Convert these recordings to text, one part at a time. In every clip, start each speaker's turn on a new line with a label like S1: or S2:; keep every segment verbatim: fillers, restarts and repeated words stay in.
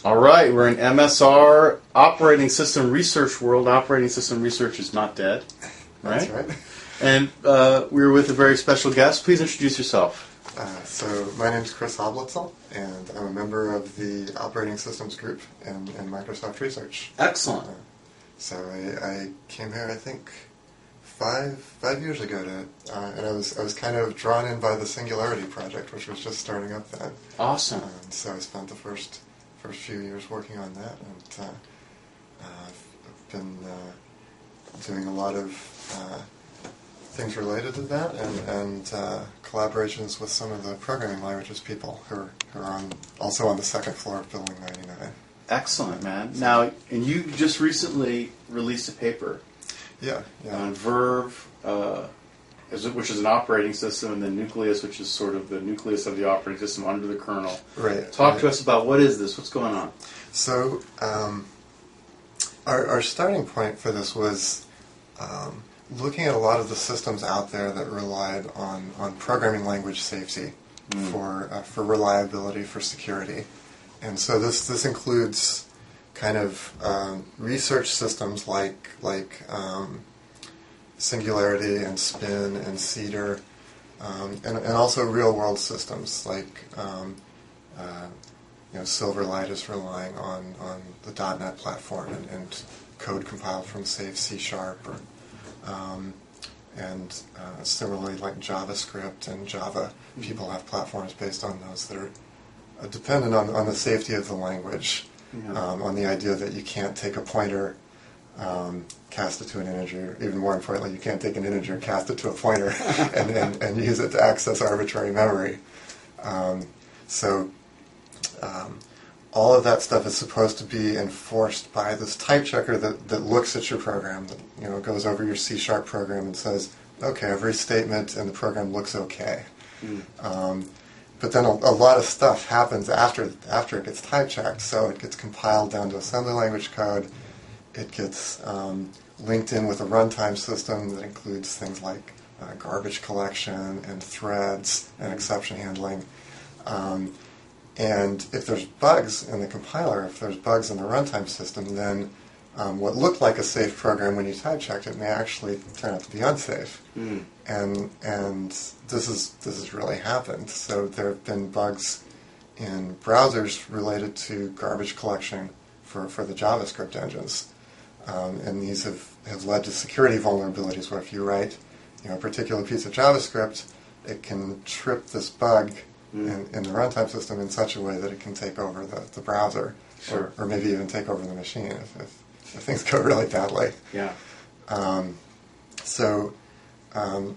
S1: All right, we're in M S R operating system research world. Operating system research is not dead, right?
S2: That's right.
S1: And uh, we're with a very special guest. Please introduce yourself.
S2: Uh, so my name is Chris Oblitzel, and I'm a member of the operating systems group in, in Microsoft Research.
S1: Excellent.
S2: Uh, so I, I came here, I think, five five years ago to it, uh, and I was I was kind of drawn in by the Singularity project, which was just starting up then.
S1: Awesome.
S2: And so I spent the first first few years working on that, and uh, uh, I've been uh, doing a lot of uh, things related to that, and, and uh, collaborations with some of the programming languages people who are, who are on, also on the second floor of Building ninety-nine.
S1: Excellent, man. Now, and you just recently released a paper
S2: Yeah, yeah.
S1: on Verve, uh, is it- which is an operating system, and then Nucleus, which is sort of the nucleus of the operating system under the kernel.
S2: Right.
S1: Talk
S2: right.
S1: to us about what is this? What's going on?
S2: So, um, our, our starting point for this was um, looking at a lot of the systems out there that relied on, on programming language safety mm. for uh, for reliability, for security. And so this this includes kind of um, research systems like like um, Singularity and Spin and Cedar, um, and, and also real world systems like um, uh, you know Silverlight is relying on, on the dot net platform and, and code compiled from say C Sharp, or um, and uh, similarly like JavaScript and Java, mm-hmm. people have platforms based on those that are uh, dependent on, on the safety of the language. Yeah. Um, on the idea that you can't take a pointer, um, cast it to an integer. Even more importantly, you can't take an integer, cast it to a pointer, and, and, and use it to access arbitrary memory. Um, so um, all of that stuff is supposed to be enforced by this type checker that, that looks at your program, that you know goes over your C Sharp program and says, okay, every statement in the program looks okay. Mm. Um, But then a, a lot of stuff happens after after it gets type checked. So it gets compiled down to assembly language code. It gets um, linked in with a runtime system that includes things like uh, garbage collection and threads and exception handling. Um, and if there's bugs in the compiler, if there's bugs in the runtime system, then um, what looked like a safe program when you type checked it may actually turn out to be unsafe. Mm. And and this is this has really happened. So there have been bugs in browsers related to garbage collection for, for the JavaScript engines, um, and these have, have led to security vulnerabilities where if you write you know a particular piece of JavaScript, it can trip this bug mm. in, in the runtime system in such a way that it can take over the, the browser,
S1: sure.
S2: or, or maybe even take over the machine if, if, if things go really badly.
S1: Yeah.
S2: Um, so. Um,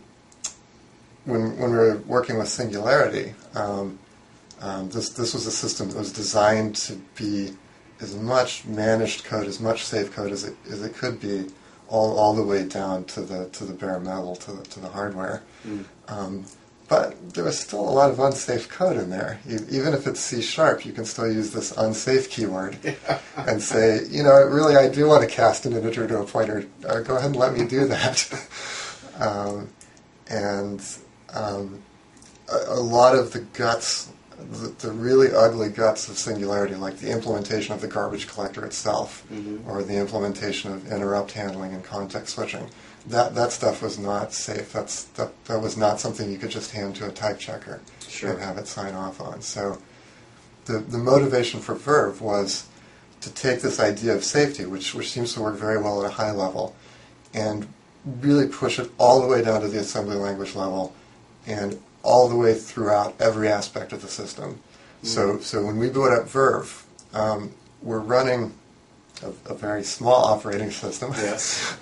S2: when when we were working with Singularity, um, um, this this was a system that was designed to be as much managed code, as much safe code as it as it could be, all all the way down to the to the bare metal, to the to the hardware. Mm. Um, but there was still a lot of unsafe code in there. You, even if it's C Sharp, you can still use this unsafe keyword and say, you know, really, I do want to cast an integer to a pointer. Uh, go ahead and let me do that. um, and um, a, a lot of the guts, the, the really ugly guts of Singularity, like the implementation of the garbage collector itself, mm-hmm. or the implementation of interrupt handling and context switching, that that stuff was not safe. That's that, that was not something you could just hand to a type checker
S1: sure.
S2: and have it sign off on. So the the motivation for Verve was to take this idea of safety, which which seems to work very well at a high level, and really push it all the way down to the assembly language level and all the way throughout every aspect of the system. Mm. So so when we boot up Verve, um, we're running a, a very small operating system.
S1: Yes.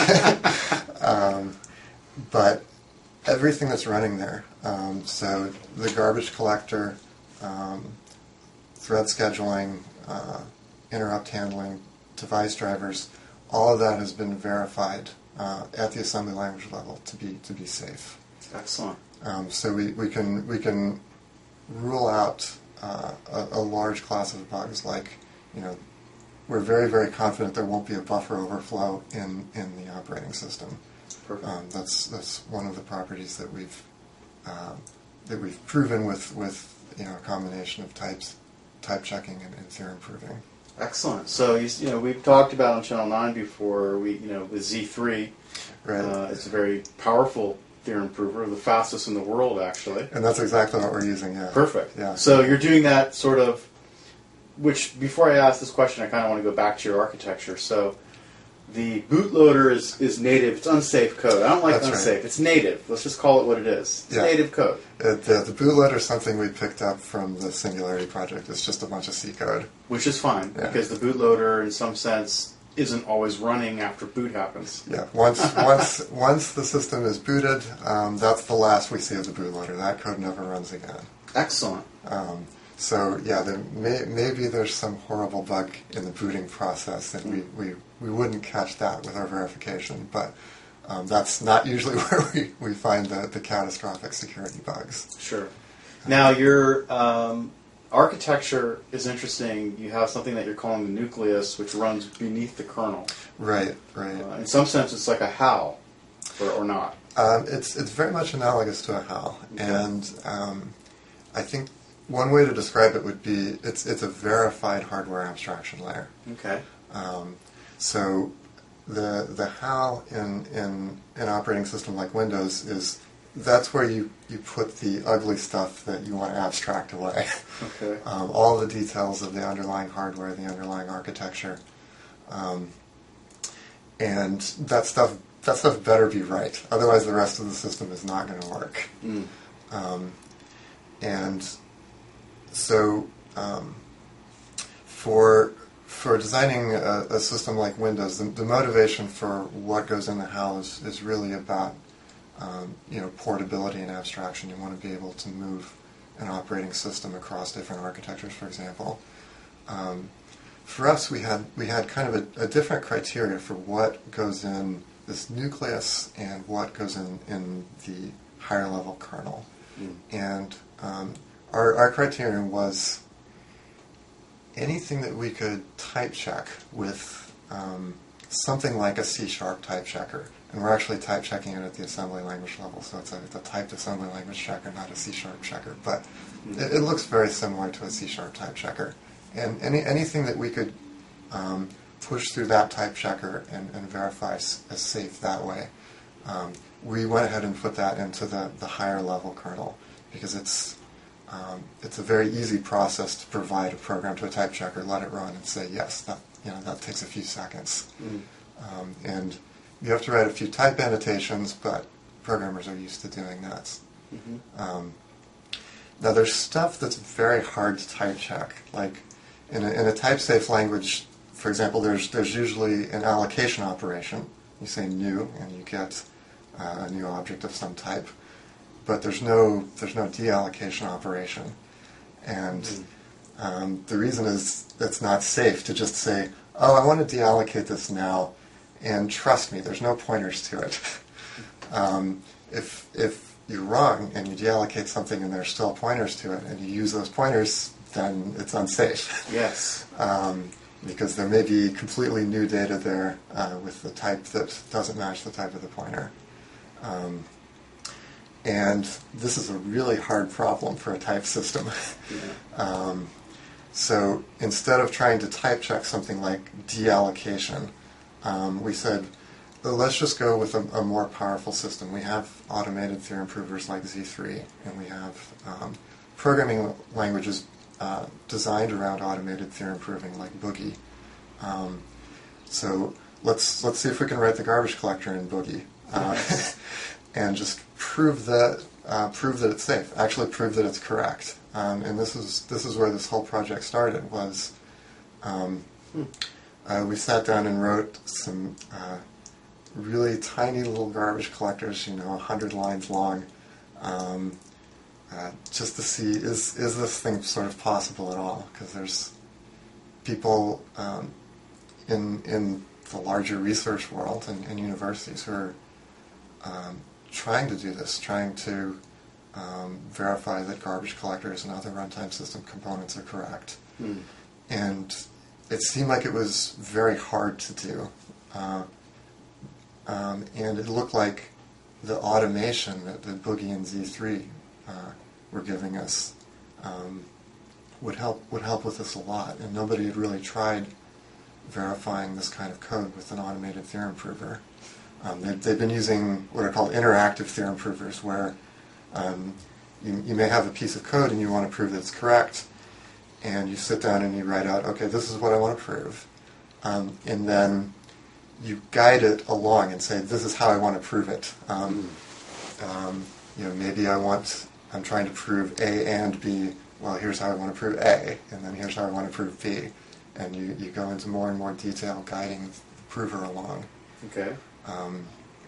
S2: uh, um, but everything that's running there, um, so the garbage collector, um, thread scheduling, uh, interrupt handling, device drivers, all of that has been verified uh, at the assembly language level to be to be safe.
S1: Excellent.
S2: Um, so we, we can we can rule out uh, a, a large class of bugs, like you know we're very very confident there won't be a buffer overflow in, in the operating system.
S1: Perfect.
S2: Um, that's that's one of the properties that we've uh, that we've proven with, with you know a combination of types type checking and, and theorem proving.
S1: Excellent. So you, you know we've talked about on Channel Nine before. We you know with Z three,
S2: Right.
S1: uh, it's a very powerful theorem prover, the fastest in the world actually.
S2: And that's exactly what we're using. Yeah.
S1: Perfect.
S2: Yeah.
S1: So you're doing that sort of. Which before I ask this question, I kind of want to go back to your architecture. So. The bootloader is, is native. It's unsafe code. I don't like
S2: That's
S1: unsafe.
S2: right.
S1: It's native. Let's just call it what it is. It's
S2: Yeah.
S1: native code.
S2: Uh, the, the bootloader is something we picked up from the Singularity project. It's just a bunch of C code.
S1: Which is fine,
S2: Yeah.
S1: because the bootloader, in some sense, isn't always running after boot happens.
S2: Yeah. Once once once the system is booted, um, that's the last we see of the bootloader. That code never runs again.
S1: Excellent.
S2: Um, so yeah, there may, maybe there's some horrible bug in the booting process, and we, we, we wouldn't catch that with our verification. But um, that's not usually where we, we find the, the catastrophic security bugs.
S1: Sure. Now, your um, architecture is interesting. You have something that you're calling the nucleus, which runs beneath the kernel.
S2: Right, right.
S1: Uh, in some sense, it's like a H A L, or, or not.
S2: Um, it's it's very much analogous to a H A L,
S1: Okay.
S2: and um, I think one way to describe it would be it's it's a verified hardware abstraction layer.
S1: Okay.
S2: Um, so the the H A L in in an operating system like Windows is that's where you, you put the ugly stuff that you want to abstract away.
S1: Okay.
S2: Um, all the details of the underlying hardware, the underlying architecture, um, and that stuff that stuff better be right. Otherwise, the rest of the system is not going to work.
S1: Mm.
S2: Um, and so, um, for for designing a, a system like Windows, the, the motivation for what goes in the H A L is, is really about um, you know portability and abstraction. You want to be able to move an operating system across different architectures, for example. Um, for us, we had we had kind of a, a different criteria for what goes in this nucleus and what goes in, in the higher level kernel.
S1: Mm.
S2: And um, our, our criterion was anything that we could type check with um, something like a C-sharp type checker. And we're actually type checking it at the assembly language level, so it's a, it's a typed assembly language checker, not a C-sharp checker. But
S1: Mm.
S2: it, it looks very similar to a C-sharp type checker. And any anything that we could um, push through that type checker and, and verify s- as safe that way, um, we went ahead and put that into the, the higher level kernel because it's um, it's a very easy process to provide a program to a type checker, let it run, and say yes. That you know that takes a few seconds,
S1: Mm.
S2: um, and you have to write a few type annotations, but programmers are used to doing that.
S1: Mm-hmm.
S2: Um, now there's stuff that's very hard to type check, like in a, in a type-safe language. For example, there's there's usually an allocation operation. You say new, and you get uh, a new object of some type. But there's no there's no deallocation operation, and
S1: Mm.
S2: um, the reason is it's not safe to just say, "Oh, I want to deallocate this now," and trust me, there's no pointers to it. um, if if you're wrong and you deallocate something and there's still pointers to it, and you use those pointers, then it's unsafe.
S1: Yes.
S2: Um, because there may be completely new data there uh, with the type that doesn't match the type of the pointer. Um, and this is a really hard problem for a type system.
S1: Yeah.
S2: um, so instead of trying to type check something like deallocation, um, we said, well, let's just go with a, a more powerful system. We have automated theorem provers like Z three, and we have um, programming languages uh, designed around automated theorem proving like Boogie. Um, so let's let's see if we can write the garbage collector in Boogie, uh, and just prove that uh, prove that it's safe. Actually, prove that it's correct. Um, and this is this is where this whole project started. Was um,
S1: Hmm.
S2: uh, we sat down and wrote some uh, really tiny little garbage collectors, you know, a hundred lines long, um, uh, just to see is is this thing sort of possible at all? Because there's people um, in in the larger research world and, and universities who are um, trying to do this, trying to um, verify that garbage collectors and other runtime system components are correct.
S1: Mm.
S2: And it seemed like it was very hard to do. Uh, um, and it looked like the automation that, that Boogie and Z three uh, were giving us um, would help would help with this a lot. And nobody had really tried verifying this kind of code with an automated theorem prover. Um, they, they've been using what are called interactive theorem provers, where um, you, you may have a piece of code and you want to prove that it's correct, and you sit down and you write out, okay, this is what I want to prove, um, and then you guide it along and say, this is how I want to prove it. Um, um, you know, maybe I want, I'm trying to prove A and B. Well, here's how I want to prove A, and then here's how I want to prove B. And you, you go into more and more detail guiding the prover along.
S1: Okay.
S2: Um,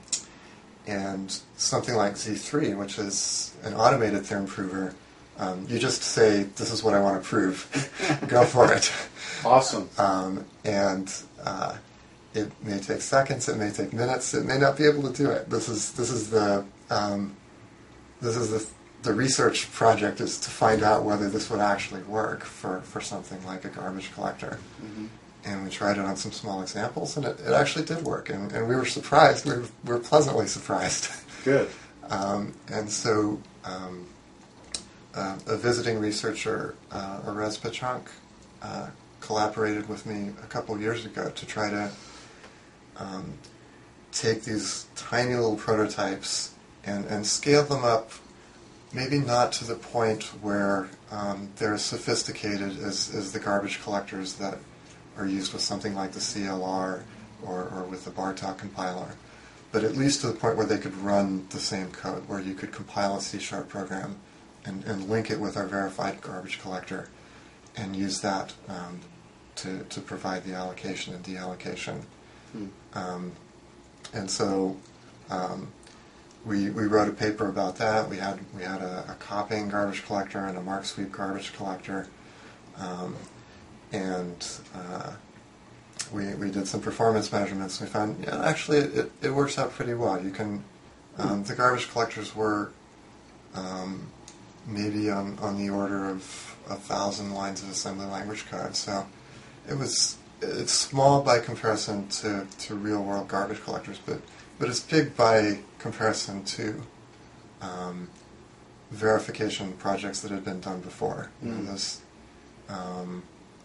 S2: and something like Z three, which is an automated theorem prover, um, you just say, this is what I want to prove. Go for it.
S1: Awesome.
S2: Um, and uh, it may take seconds, it may take minutes, it may not be able to do it. This is this is the um, this is the the research project is to find out whether this would actually work for, for something like a garbage collector.
S1: Mm-hmm.
S2: And we tried it on some small examples, and it, it actually did work. And, and we were surprised. We were, we were pleasantly surprised.
S1: Good.
S2: um, and so um, uh, a visiting researcher, uh, Erez Pechonk, uh, collaborated with me a couple years ago to try to um, take these tiny little prototypes and, and scale them up, maybe not to the point where um, they're as sophisticated as, as the garbage collectors that are used with something like the C L R or, or with the Bartok compiler, but at least to the point where they could run the same code, where you could compile a C-sharp program and, and link it with our verified garbage collector and use that um, to, to provide the allocation and deallocation.
S1: Hmm.
S2: Um, and so um, we we wrote a paper about that. We had we had a, a copying garbage collector and a mark sweep garbage collector. Um, And uh, we we did some performance measurements. We found, yeah, actually it, it works out pretty well. You can um, the garbage collectors were um, maybe on, on the order of a thousand lines of assembly language code. So it was it's small by comparison to, to real world garbage collectors, but but it's big by comparison to um, verification projects that had been done before. You know,
S1: Mm.
S2: those. Um,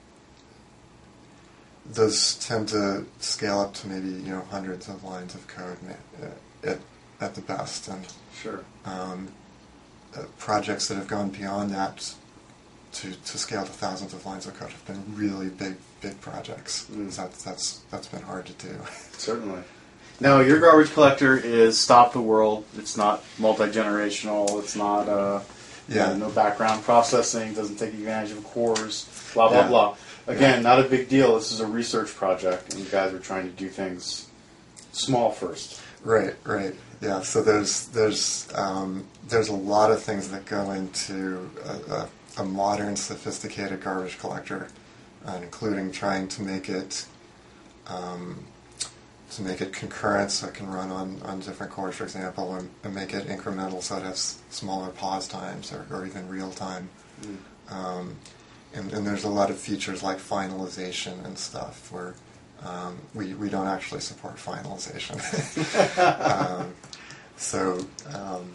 S2: Those tend to scale up to maybe you know hundreds of lines of code at, at the best, and
S1: Sure.
S2: um, uh, projects that have gone beyond that to, to scale to thousands of lines of code have been really big big projects.
S1: Mm.
S2: So that's that's that's been hard to do.
S1: Certainly. Now, your garbage collector is stop the world. It's not multi-generational. It's not uh,
S2: Yeah.
S1: you know, no background processing. Doesn't take advantage of cores. Blah blah
S2: Yeah.
S1: blah. Again,
S2: Yeah.
S1: not a big deal. This is a research project, and you guys are trying to do things small first.
S2: Right, right. Yeah. So there's there's um, there's a lot of things that go into a, a, a modern, sophisticated garbage collector, uh, including trying to make it um, to make it concurrent, so it can run on, on different cores, for example, and, and make it incremental, so it has smaller pause times or, or even real time.
S1: Mm.
S2: Um, and, and there's a lot of features like finalization and stuff where um, we, we don't actually support finalization. um, so, um,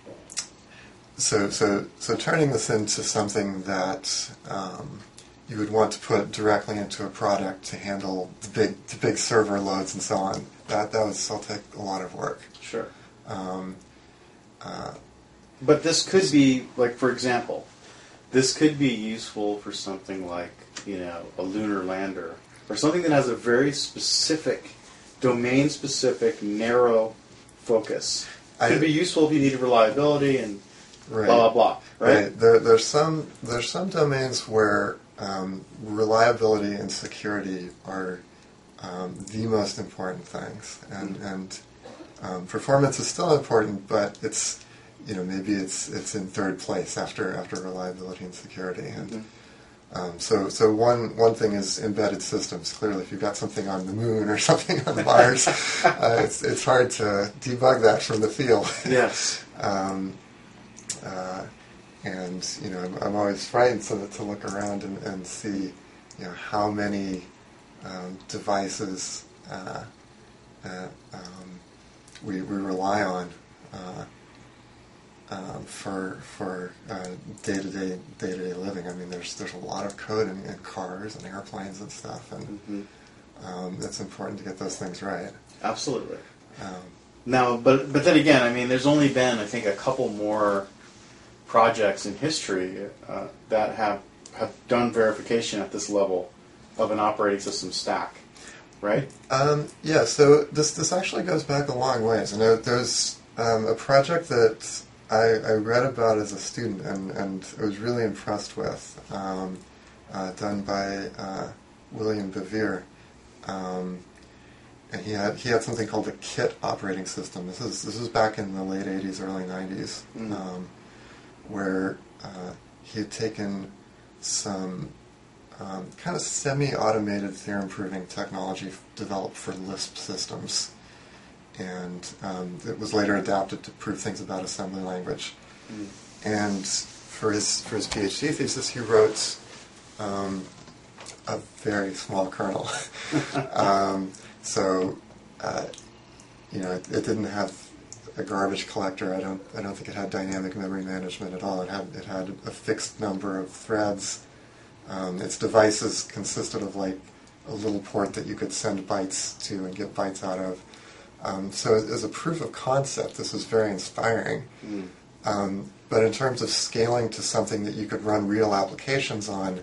S2: so so so turning this into something that um, you would want to put directly into a product to handle the big the big server loads and so on, that that would still take a lot of work.
S1: Sure.
S2: Um, uh,
S1: But this could be, like, for example, this could be useful for something like, you know, a lunar lander, or something that has a very specific, domain-specific, narrow focus. Could
S2: I-
S1: be useful if you needed reliability and
S2: right.
S1: blah, blah, blah, right?
S2: Right. There, there's some there's some domains where um, reliability and security are um, the most important things, and and um, performance is still important, but it's you know maybe it's it's in third place after after reliability and security. And
S1: Mm-hmm.
S2: um, so so one one thing is embedded systems. Clearly, if you've got something on the moon or something on Mars, uh, it's it's hard to debug that from the field.
S1: Yes.
S2: Um, uh, and you know, I'm, I'm always frightened to, to look around and, and see, you know, how many um, devices uh, uh, um, we we rely on uh, um, for for uh, day-to-day day-to-day living. I mean, there's there's a lot of code in, in cars and airplanes and stuff, and mm-hmm. um, it's important to get those things right.
S1: Absolutely.
S2: Um,
S1: now, but but then again, I mean, there's only been, I think, a couple more projects in history uh, that have have done verification at this level of an operating system stack, right?
S2: Um, yeah. So this this actually goes back a long ways. And there, there's um, a project that I, I read about as a student and, and I was really impressed with, um, uh, done by uh, William Bevere. Um, and he had he had something called the KIT operating system. This is this was back in the late eighties, early nineties, mm. um, where uh, he had taken some um, kind of semi-automated theorem-proving technology f- developed for Lisp systems. And um, it was later adapted to prove things about assembly language. Mm. And for his for his PhD thesis, he wrote um, a very small kernel. um, so, uh, you know, it, it didn't have a garbage collector. I don't I don't think it had dynamic memory management at all. It had it had a fixed number of threads. Um, its devices consisted of like a little port that you could send bytes to and get bytes out of. Um, so as a proof of concept, this was very inspiring. Mm. Um, but in terms of scaling to something that you could run real applications on,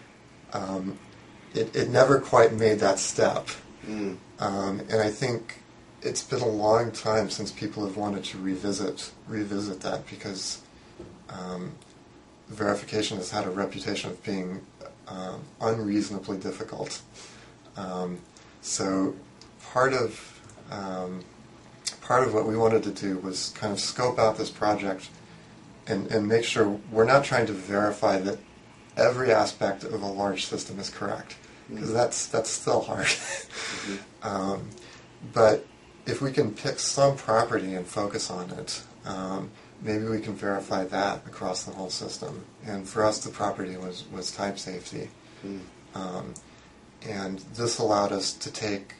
S2: um, it, it never quite made that step. Mm. Um, and I think it's been a long time since people have wanted to revisit revisit that because um, verification has had a reputation of being um, unreasonably difficult. Um, so part of Um, part of what we wanted to do was kind of scope out this project and, and make sure we're not trying to verify that every aspect of a large system is correct, because mm-hmm. that's that's still hard. mm-hmm. um, but if we can pick some property and focus on it, um, maybe we can verify that across the whole system. And for us, the property was, was type safety. Mm. Um, and this allowed us to take...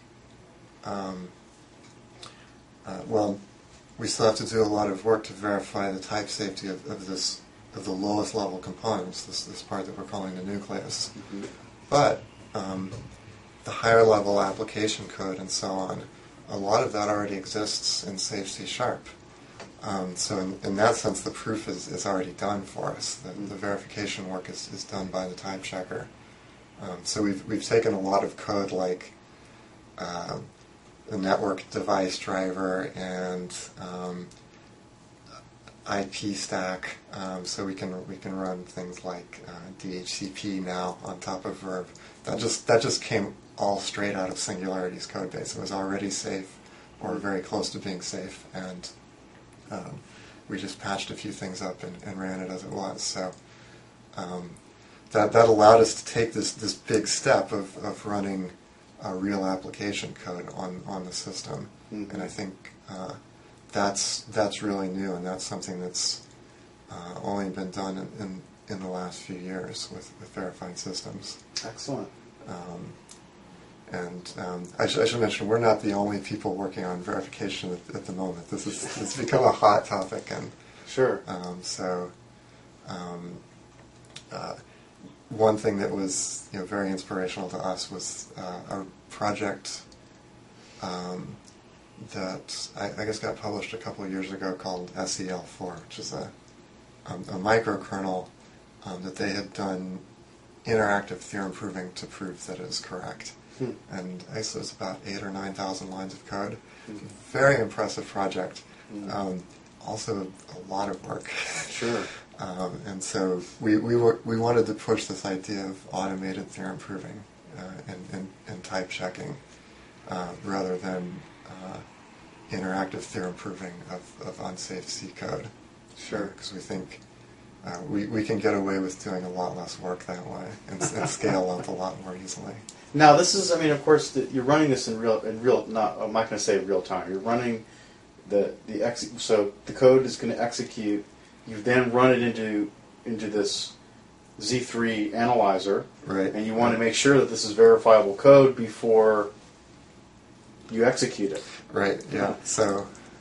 S2: Um, Uh, well, we still have to do a lot of work to verify the type safety of, of this of the lowest level components, this this part that we're calling the nucleus. Mm-hmm. But um, the higher level application code and so on, a lot of that already exists in Safe C Sharp. Um, so in, in that sense, the proof is, is already done for us. The, the verification work is, is done by the type checker. Um, so we've we've taken a lot of code like uh, the network device driver and um, I P stack, um, so we can we can run things like uh, D H C P now on top of Verb. That just that just came all straight out of Singularity's code base. It was already safe, or very close to being safe, and um, we just patched a few things up and, and ran it as it was. So um, that that allowed us to take this this big step of, of running a real application code on, on the system, mm-hmm. and I think uh, that's that's really new, and that's something that's uh, only been done in, in, in the last few years with, with verified systems.
S1: Excellent.
S2: Um, and um, I, sh- I should mention we're not the only people working on verification at, at the moment. This is it's become a hot topic, and
S1: sure.
S2: Um, so. Um, uh, One thing that was, you know, very inspirational to us was uh, a project um, that I, I guess got published a couple of years ago called S E L four, which is a, a, a microkernel um, that they had done interactive theorem proving to prove that it is correct. Hmm. And I guess it was about eight or nine thousand lines of code. Hmm. Very impressive project. Hmm. Um, also a lot of work.
S1: Sure.
S2: Um, and so we we were, we wanted to push this idea of automated theorem proving uh, and, and, and type checking uh, rather than uh, interactive theorem proving of, of unsafe C code.
S1: Sure.
S2: Because uh, we think uh, we, we can get away with doing a lot less work that way and, and scale up a lot more easily.
S1: Now this is, I mean, of course, the, you're running this in real, in real. Not, I'm not going to say real time. You're running the the ex. So the code is going to execute. You then run it into into this Z three analyzer,
S2: right?
S1: And you want to make sure that this is verifiable code before you execute it,
S2: right? Yeah. So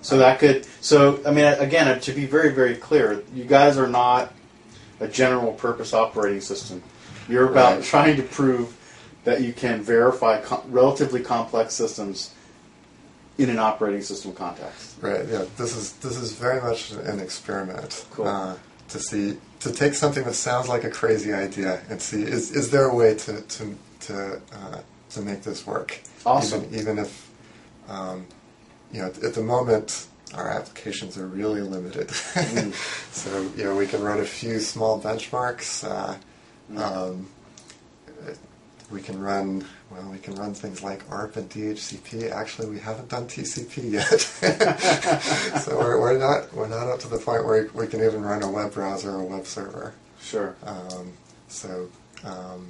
S1: So that could, so, I mean, again, to be very, very clear, you guys are not a general purpose operating system. You're about
S2: Right.
S1: trying to prove that you can verify com- relatively complex systems in an operating system context.
S2: Right. Yeah. This is this is very much an experiment.
S1: Cool.
S2: Uh, to see to take something that sounds like a crazy idea and see is is there a way to to to uh, to make this work?
S1: Awesome.
S2: Even, even if um, you know at, at the moment our applications are really limited. Mm. So you know we can run a few small benchmarks. Uh, mm. um, We can run, well, we can run things like A R P and D H C P. Actually, we haven't done T C P yet. So we're, we're not we're not up to the point where we can even run a web browser or a web server.
S1: Sure.
S2: Um, so um,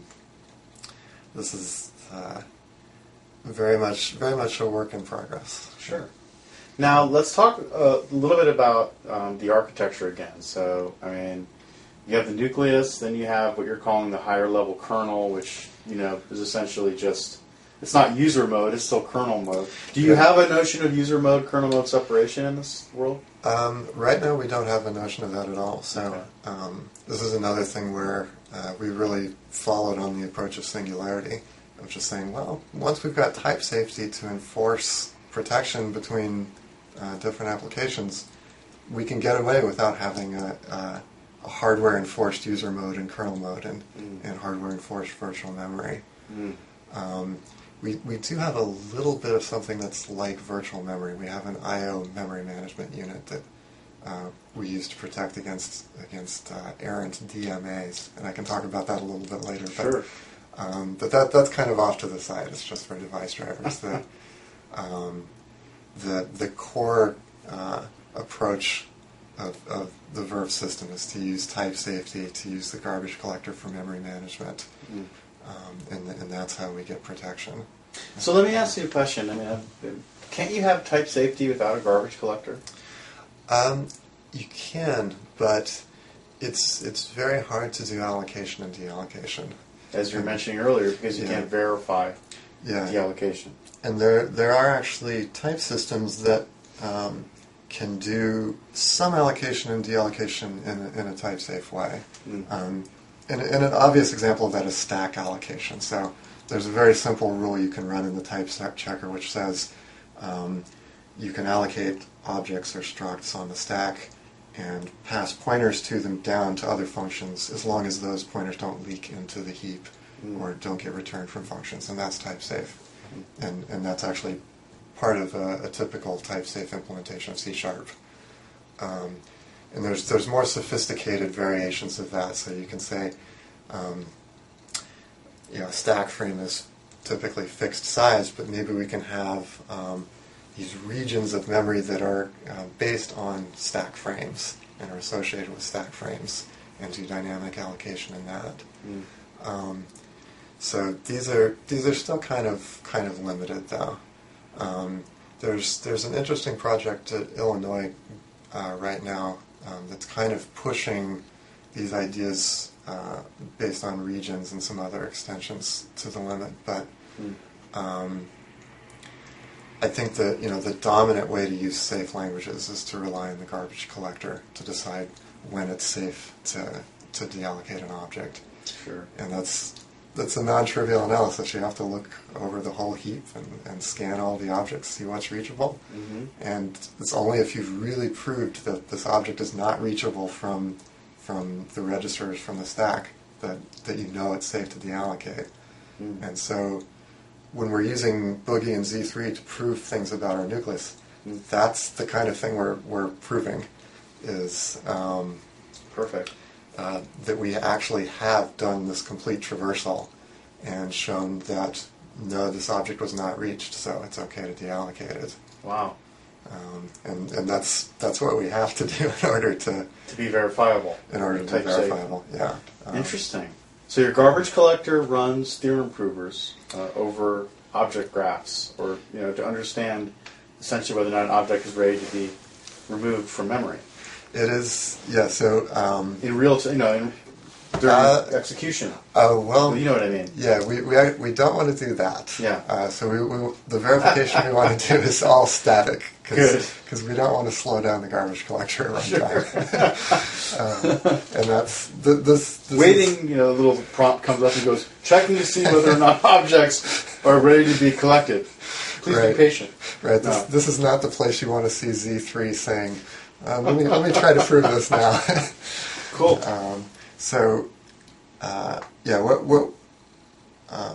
S2: this is uh, very much very much a work in progress.
S1: Sure. Now let's talk a little bit about um, the architecture again. So, I mean, you have the nucleus, then you have what you're calling the higher level kernel, which, you know, is essentially just, it's not user mode, it's still kernel mode. Do you have a notion of user mode, kernel mode separation in this world?
S2: Um, right now we don't have a notion of that at all. So
S1: Okay.
S2: um, this is another thing where uh, we really followed on the approach of singularity, which is saying, well, once we've got type safety to enforce protection between uh, different applications, we can get away without having a, a a hardware-enforced user mode and kernel mode and, mm. and hardware-enforced virtual memory. Mm. Um, we, we do have a little bit of something that's like virtual memory. We have an I O memory management unit that uh, we use to protect against against uh, errant D M As, and I can talk about that a little bit later.
S1: Sure.
S2: But, um, but that that's kind of off to the side. It's just for device drivers. the, um, the, the core uh, approach Of, of the Verve system is to use type safety, to use the garbage collector for memory management, mm. um, and, and that's how we get protection.
S1: So let me ask you a question. I mean, can't you have type safety without a garbage collector?
S2: Um, you can, but it's it's very hard to do allocation and deallocation.
S1: As you were
S2: and,
S1: mentioning earlier, because you yeah. can't verify
S2: yeah.
S1: deallocation.
S2: And there there are actually type systems that um, can do some allocation and deallocation in a, in a type-safe way. Mm. Um, and, and an obvious example of that is stack allocation. So there's a very simple rule you can run in the type checker which says um, you can allocate objects or structs on the stack and pass pointers to them down to other functions as long as those pointers don't leak into the heap mm. or don't get returned from functions, and that's type-safe. Mm. And, and that's actually part of a, a typical type-safe implementation of C Sharp. Um, and there's there's more sophisticated variations of that. So you can say, um, you know, a stack frame is typically fixed size, but maybe we can have um, these regions of memory that are uh, based on stack frames and are associated with stack frames, and do dynamic allocation in that. Mm. Um, so these are these are still kind of kind of limited though. Um, there's there's an interesting project at Illinois uh, right now um, that's kind of pushing these ideas uh, based on regions and some other extensions to the limit. But um, I think that you know the dominant way to use safe languages is to rely on the garbage collector to decide when it's safe to to deallocate an object.
S1: Sure.
S2: And that's. That's a non-trivial analysis. You have to look over the whole heap and, and scan all the objects, see what's reachable. Mm-hmm. And it's only if you've really proved that this object is not reachable from from the registers from the stack that, that you know it's safe to deallocate. Mm. And so when we're using Boogie and Z three to prove things about our nucleus, mm. that's the kind of thing we're, we're proving is... Um,
S1: Perfect.
S2: Uh, that we actually have done this complete traversal and shown that no, this object was not reached, so it's okay to deallocate it.
S1: Wow.
S2: Um, and and that's that's what we have to do in order to
S1: to be verifiable.
S2: In order to be verifiable, safe. yeah. Um,
S1: Interesting. So your garbage collector runs theorem provers uh, over object graphs, or you know, to understand essentially whether or not an object is ready to be removed from memory.
S2: It is, yeah. So um,
S1: in real, t- you know, in during
S2: Uh,
S1: execution.
S2: Oh, well,
S1: You know what I mean.
S2: yeah, we, we, we don't want to do that.
S1: Yeah.
S2: Uh, so we, we, the verification we want to do is all static.
S1: Good.
S2: Because we don't want to slow down the garbage collector at
S1: Sure.
S2: runtime. um, and that's, th- this, this
S1: Waiting, you know, a little prompt comes up and goes, checking to see whether or not objects are ready to be collected. Please
S2: Right.
S1: be patient.
S2: Is, right, this,
S1: No.
S2: this is not the place you want to see Z three saying, uh, let me let me try to prove this now.
S1: Cool.
S2: um, so, uh, yeah, what what uh,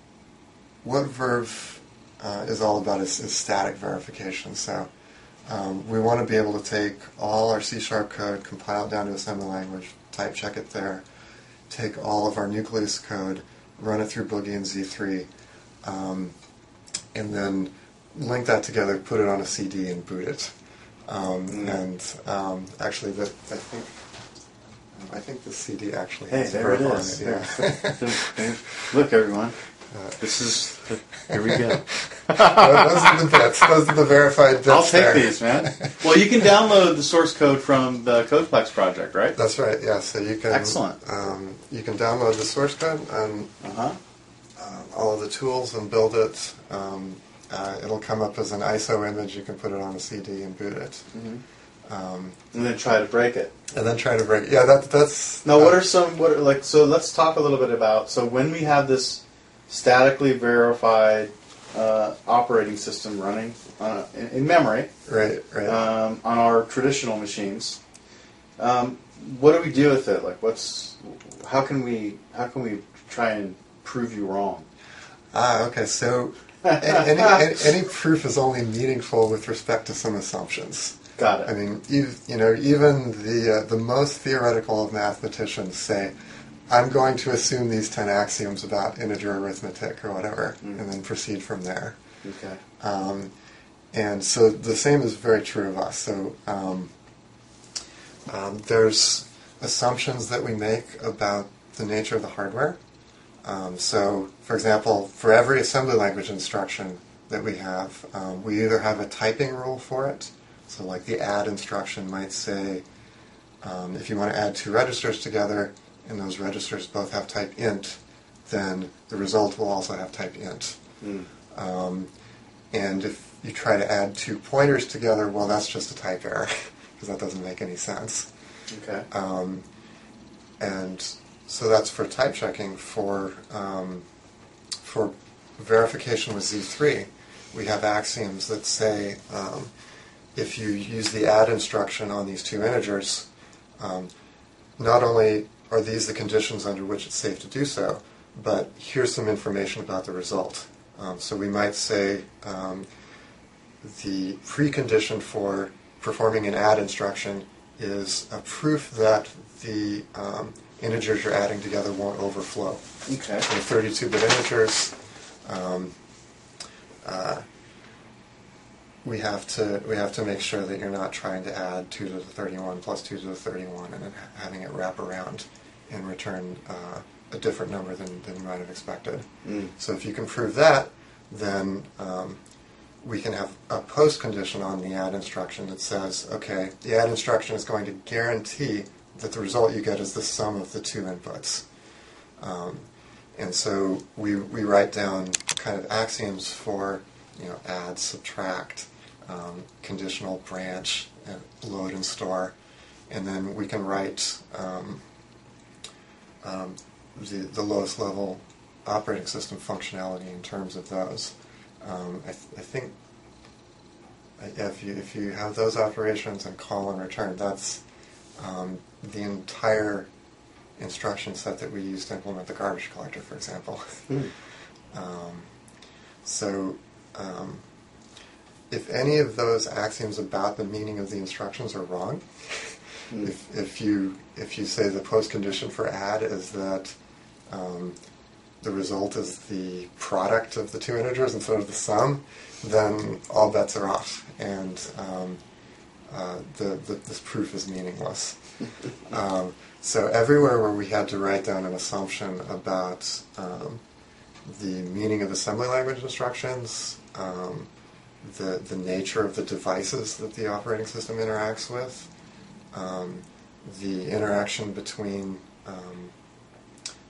S2: what Verve uh, is all about is, is static verification. So um, we want to be able to take all our C sharp code, compile it down to assembly language, type check it there, take all of our nucleus code, run it through Boogie and Z three, um, and then link that together, put it on a C D, and boot it. Um,
S1: Mm.
S2: And um, actually, that I think I think the C D actually
S1: Hey,
S2: has
S1: there it
S2: Verve on
S1: is.
S2: it. Yeah.
S1: There- there- Look, everyone. This is. The, here we go.
S2: Well, those are the bits. Those are the verified bits.
S1: I'll take
S2: there.
S1: these, man. Well, you can download the source code from the Codeplex project, right?
S2: That's right. Yeah. So you can
S1: Excellent.
S2: Um, you can download the source code and
S1: Uh huh.
S2: uh, all of the tools and build it. Um, uh, it'll come up as an I S O image. You can put it on a C D and boot it.
S1: Mm-hmm.
S2: Um,
S1: And then try to break it.
S2: and then try to break. Yeah. That that's.
S1: Now,
S2: uh,
S1: what are some what are like? So let's talk a little bit about. So when we have this statically verified uh, operating system running uh, in, in memory
S2: right? Right.
S1: um, on our traditional machines, um, what do we do with it? Like, what's how can we how can we try and prove you wrong?
S2: Ah. Okay. So. any, any, any proof is only meaningful with respect to some assumptions.
S1: Got it.
S2: I mean, you, you know, even the uh, the most theoretical of mathematicians say, "I'm going to assume these ten axioms about integer arithmetic or whatever,
S1: Mm.
S2: and then proceed from there."
S1: Okay.
S2: Um, and so the same is very true of us. So um, um, there's assumptions that we make about the nature of the hardware. Um, so, for example, for every assembly language instruction that we have, um, we either have a typing rule for it. So, like the add instruction might say, um, if you want to add two registers together, and those registers both have type int, then the result will also have type int.
S1: Mm.
S2: Um, and if you try to add two pointers together, well, that's just a type error, because that doesn't make any sense.
S1: Okay.
S2: Um, and so that's for type checking. For um, for verification with Z three, we have axioms that say um, if you use the add instruction on these two integers, um, not only are these the conditions under which it's safe to do so, but here's some information about the result. Um, so we might say um, the precondition for performing an add instruction is a proof that the um, integers you're adding together won't overflow.
S1: Okay.
S2: So thirty-two bit integers, um, uh, we have to we have to make sure that you're not trying to add two to the thirty-one plus two to the thirty-one and then having it wrap around and return uh, a different number than, than you might have expected.
S1: Mm.
S2: So if you can prove that, then um, we can have a post condition on the add instruction that says, okay, the add instruction is going to guarantee that the result you get is the sum of the two inputs. Um, and so we we write down kind of axioms for, you know, add, subtract, um, conditional branch, and load and store, and then we can write um, um, the the lowest level operating system functionality in terms of those. Um, I, th- I think if you if you have those operations and call and return, that's um, the entire instruction set that we use to implement the garbage collector, for example.
S1: Mm.
S2: um, so um, if any of those axioms about the meaning of the instructions are wrong,
S1: Mm.
S2: if if you if you say the post condition for add is that um, the result is the product of the two integers instead of the sum, then all bets are off, and um, uh, the, the this proof is meaningless. um, so everywhere where we had to write down an assumption about um, the meaning of assembly language instructions, um, the the nature of the devices that the operating system interacts with, um, the interaction between um,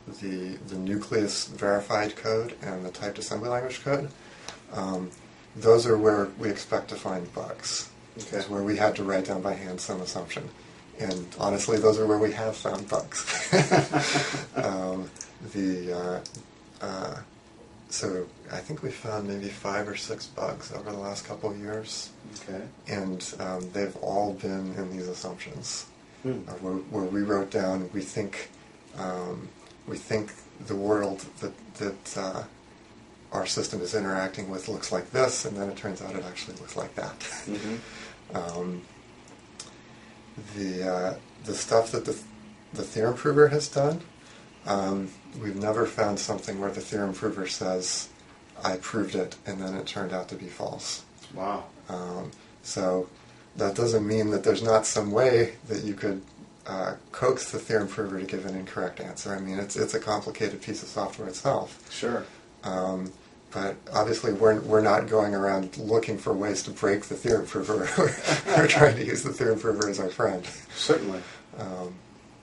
S2: the the nucleus verified code and the typed assembly language code. Um, those are where we expect to find bugs.
S1: Okay.
S2: It's where we had to write down by hand some assumption. And honestly, those are where we have found bugs. um, the uh, uh, so I think we found maybe five or six bugs over the last couple of years.
S1: Okay.
S2: And um, they've all been in these assumptions,
S1: Hmm.
S2: uh, where, where we wrote down we think um, we think the world that that uh, our system is interacting with looks like this, and then it turns out it actually looks like that.
S1: Mm-hmm.
S2: um, the uh, the stuff that the the theorem prover has done, um, we've never found something where the theorem prover says, "I proved it," and then it turned out to be false.
S1: Wow.
S2: Um, so that doesn't mean that there's not some way that you could uh, coax the theorem prover to give an incorrect answer. I mean, it's it's a complicated piece of software itself.
S1: Sure.
S2: Um, but obviously, we're we're not going around looking for ways to break the theorem prover. we're, we're trying to use the theorem prover as our friend.
S1: Certainly.
S2: Um,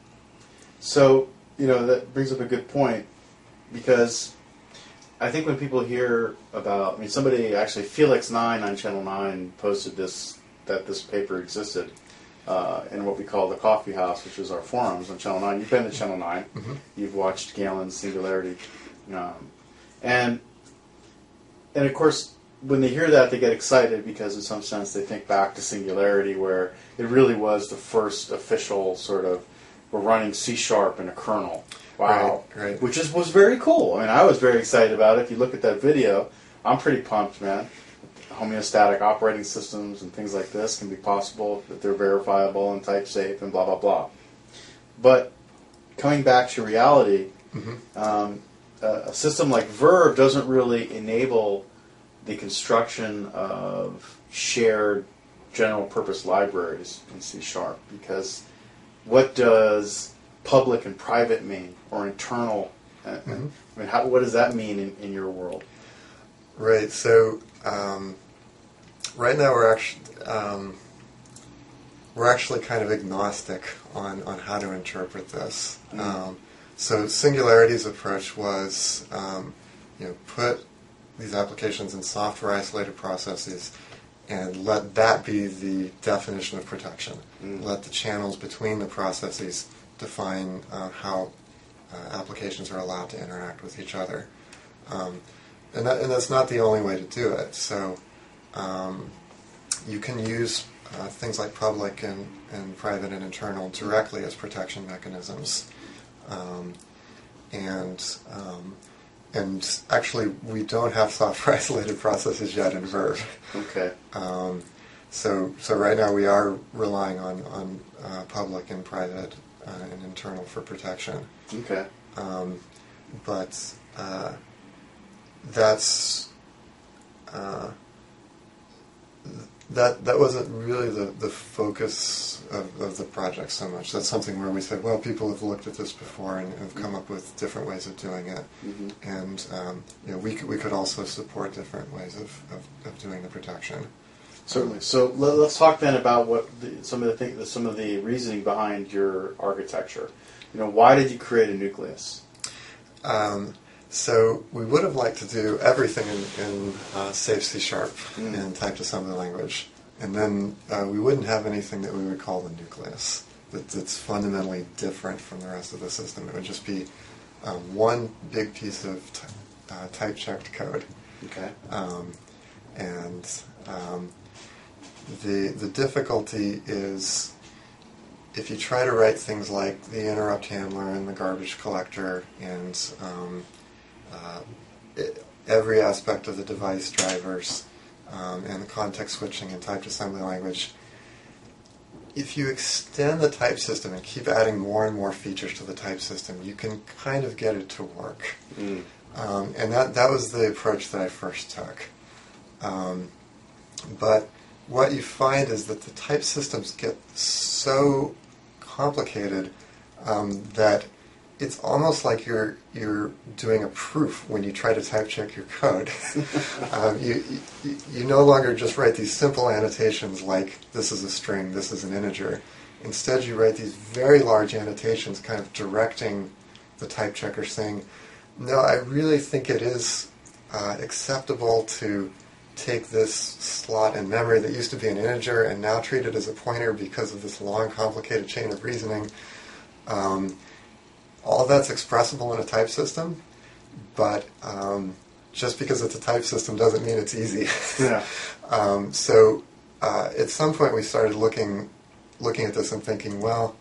S1: So, you know, that brings up a good point, because I think when people hear about, I mean, somebody, actually, Felix nine on Channel nine posted this, that this paper existed uh, in what we call the Coffee House, which is our forums on Channel nine. You've been to Channel nine.
S2: mm-hmm.
S1: You've watched Galen's Singularity. Um, and, and of course, when they hear that, they get excited because in some sense they think back to Singularity, where it really was the first official sort of, we're running C Sharp in a kernel. Wow.
S2: Right, right.
S1: Which is was very cool. I mean, I was very excited about it. If you look at that video, I'm pretty pumped, man. Homeostatic operating systems and things like this can be possible, that they're verifiable and type safe and blah, blah, blah. But coming back to reality,
S2: Mm-hmm.
S1: um, a, a system like Verb doesn't really enable the construction of shared general purpose libraries in C Sharp, because what does public and private mean, or internal? Uh,
S2: Mm-hmm.
S1: I mean, how, what does that mean in, in your world?
S2: Right. So um, right now we're actually um, we're actually kind of agnostic on, on how to interpret this.
S1: Mm.
S2: Um, so Singularity's approach was, um, you know, put these applications in software isolated processes and let that be the definition of protection.
S1: Mm.
S2: Let the channels between the processes define uh, how uh, applications are allowed to interact with each other. Um, and, that, and that's not the only way to do it. So um, you can use uh, things like public and, and private and internal directly as protection mechanisms. Um, and um, and actually, we don't have software isolated processes yet in Verb.
S1: Okay.
S2: Um, so so right now we are relying on on uh, public and private uh, and internal for protection.
S1: Okay.
S2: Um, but uh, that's uh, that that wasn't really the, the focus of, of the project so much. That's something where we said, well, people have looked at this before and have come up with different ways of doing it,
S1: Mm-hmm.
S2: and um, you know, we could, we could also support different ways of, of, of doing the protection.
S1: Certainly. So let, let's talk then about what the, some of the thing, some of the reasoning behind your architecture. You know, why did you create a nucleus?
S2: Um, so we would have liked to do everything in, in uh, safe C Sharp
S1: Mm.
S2: and typed assembly language, and then uh, we wouldn't have anything that we would call the nucleus that, that's fundamentally different from the rest of the system. It would just be um, one big piece of t- uh, type-checked code.
S1: Okay.
S2: Um, and um, the the difficulty is if you try to write things like the interrupt handler and the garbage collector and um, uh, it, every aspect of the device drivers um, and the context switching and typed assembly language, if you extend the type system and keep adding more and more features to the type system, you can kind of get it to work.
S1: Mm.
S2: Um, and that, that was the approach that I first took. Um, but what you find is that the type systems get so complicated um, that it's almost like you're you're doing a proof when you try to type check your code. um, you, you you no longer just write these simple annotations like this is a string, this is an integer. Instead, you write these very large annotations, kind of directing the type checker saying, no, I really think it is uh, acceptable to take this slot in memory that used to be an integer and now treat it as a pointer because of this long, complicated chain of reasoning. Um, all that's expressible in a type system, but um, just because it's a type system doesn't mean it's easy.
S1: Yeah.
S2: um, so uh, at some point we started looking looking at this and thinking, well,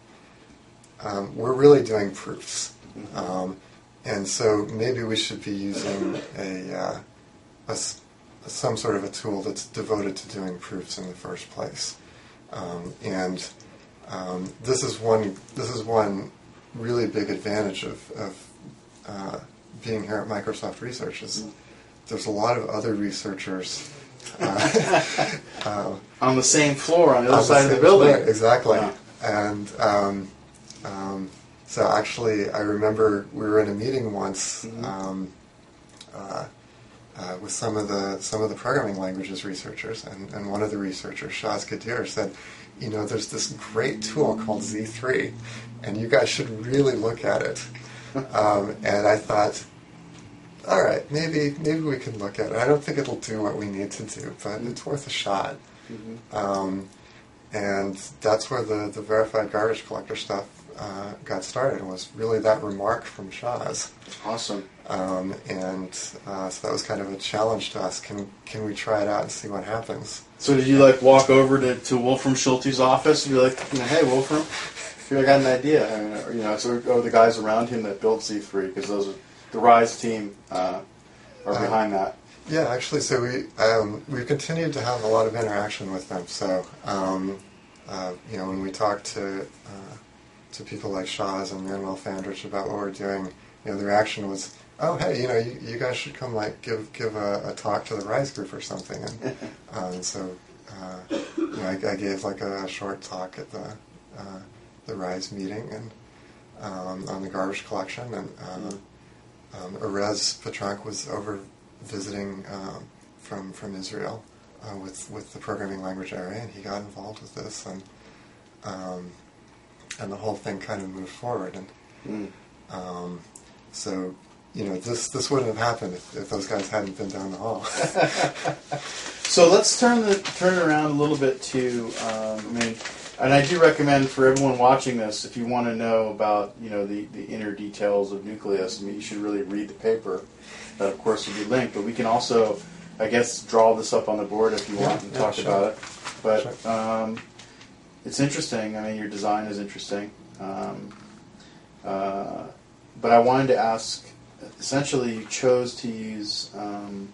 S2: um, we're really doing proofs. Um, and so maybe we should be using a, uh, a, some sort of a tool that's devoted to doing proofs in the first place. Um, and um, this is one this is one really big advantage of, of uh, being here at Microsoft Research is there's a lot of other researchers uh, uh,
S1: on the same floor on the other
S2: on
S1: side
S2: the
S1: of the building.
S2: Floor, exactly.
S1: Yeah.
S2: And um, um, so actually, I remember we were in a meeting once
S1: Mm-hmm.
S2: um, uh, uh, with some of the some of the programming languages researchers, and, and one of the researchers, Shaz Kadir, said, you know, there's this great tool called Z three, and you guys should really look at it. Um, and I thought, all right, maybe maybe we can look at it. I don't think it'll do what we need to do, but it's worth a shot.
S1: Mm-hmm.
S2: Um, and that's where the, the verified garbage collector stuff uh, got started, was really that remark from Shaz.
S1: Awesome.
S2: Um, and uh, so that was kind of a challenge to us. Can can we try it out and see what happens?
S1: So did you like walk over to, to Wolfram Schulte's office and be like, you know, hey Wolfram, here I got an idea, I mean, or, you know, so or the guys around him that built Z three, because those are the Rise team uh, are
S2: Uh,
S1: behind that.
S2: Yeah, actually, so we um, we continued to have a lot of interaction with them. So um, uh, you know, when we talked to uh, to people like Shaz and Manuel Fandrich about what we're doing, you know, the reaction was, oh, hey, you know, you, you guys should come like give give a, a talk to the Rise group or something. And um, so uh, you know, I, I gave like a short talk at the uh, the Rise meeting and um, on the garbage collection, and um, um, Erez Petrank was over visiting um, from from Israel uh, with with the programming language area, and he got involved with this, and um, and the whole thing kind of moved forward. And
S1: Mm.
S2: um, so, you know, this this wouldn't have happened if, if those guys hadn't been down the hall.
S1: So let's turn the turn it around a little bit to, um, I mean, and I do recommend for everyone watching this, if you want to know about, you know, the, the inner details of Nucleus, I mean, you should really read the paper. That, of course, will be linked, but we can also, I guess, draw this up on the board if you
S2: Yeah,
S1: want and
S2: yeah,
S1: talk
S2: sure.
S1: about it. But
S2: Sure.
S1: um, it's interesting. I mean, your design is interesting. Um, uh, but I wanted to ask, essentially, you chose to use um,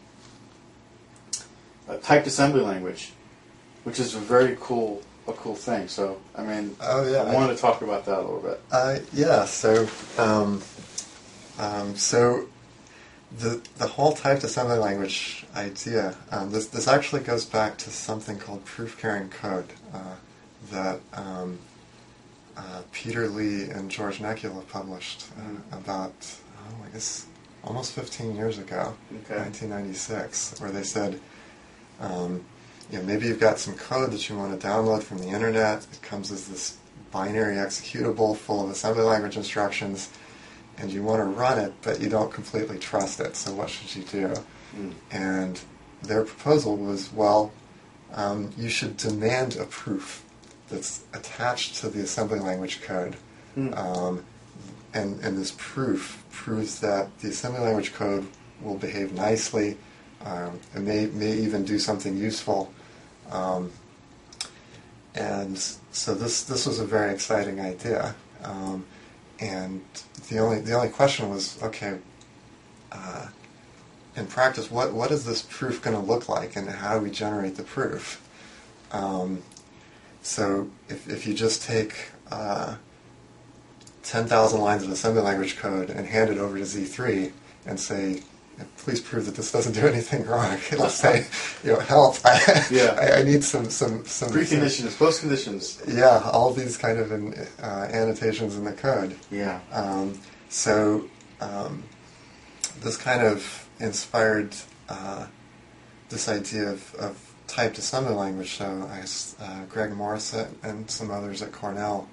S1: a typed assembly language, which is a very cool, a cool thing. So, I mean,
S2: Oh yeah,
S1: I wanted to talk about that a little bit.
S2: Uh, yeah, so um, um, so the the whole typed assembly language idea, um, this this actually goes back to something called proof carrying code uh, that um, uh, Peter Lee and George Nekula published uh, about oh, I guess almost fifteen years ago,
S1: Okay.
S2: nineteen ninety-six, where they said. Um, you know, maybe you've got some code that you want to download from the internet. It comes as this binary executable full of assembly language instructions, and you want to run it, but you don't completely trust it. So what should you do?
S1: Mm.
S2: And their proposal was, well, um, you should demand a proof that's attached to the assembly language code.
S1: Mm.
S2: Um, and, and this proof proves that the assembly language code will behave nicely. Um, it may may even do something useful, um, and so this this was a very exciting idea. Um, and the only the only question was, okay, uh, in practice, what what is this proof going to look like, and how do we generate the proof? Um, so if if you just take uh, ten thousand lines of assembly language code and hand it over to Z three and say, please prove that this doesn't do anything wrong. It'll say, you know, help. I,
S1: Yeah.
S2: I, I need some some some
S1: Preconditions, postconditions.
S2: Yeah, all these kind of in, uh, annotations in the code.
S1: Yeah.
S2: Um, so um, this kind of inspired uh, this idea of, of typed assembly language. So I, uh, Greg Morissette and some others at Cornell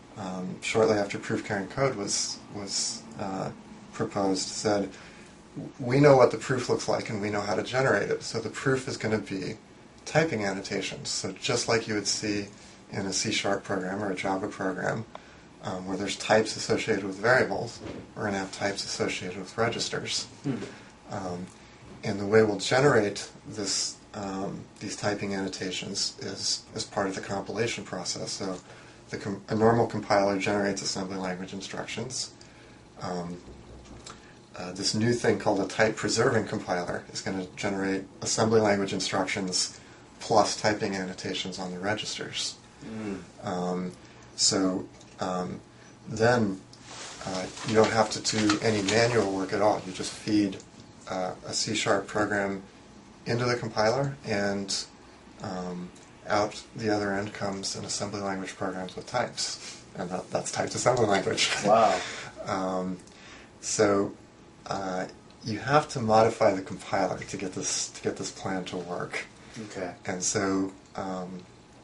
S2: um, shortly after proof-carrying code was was uh, proposed, said, we know what the proof looks like and we know how to generate it. So the proof is going to be typing annotations. So just like you would see in a C Sharp program or a Java program, um, where there's types associated with variables, we're going to have types associated with registers.
S1: Hmm.
S2: Um, and the way we'll generate this um, these typing annotations is as part of the compilation process. So the com- a normal compiler generates assembly language instructions. Um, uh, this new thing called a type-preserving compiler is going to generate assembly language instructions plus typing annotations on the registers.
S1: Mm.
S2: Um, so um, then uh, you don't have to do any manual work at all. You just feed uh, a C Sharp program into the compiler, and um, out the other end comes an assembly language programs with types, and that, that's typed assembly language.
S1: Wow.
S2: um, so uh, you have to modify the compiler to get this to get this plan to work.
S1: Okay.
S2: And so, um,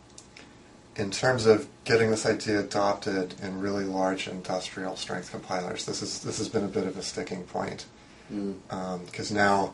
S2: in terms of getting this idea adopted in really large industrial strength compilers, this is this has been a bit of a sticking point, because
S1: Mm.
S2: um, now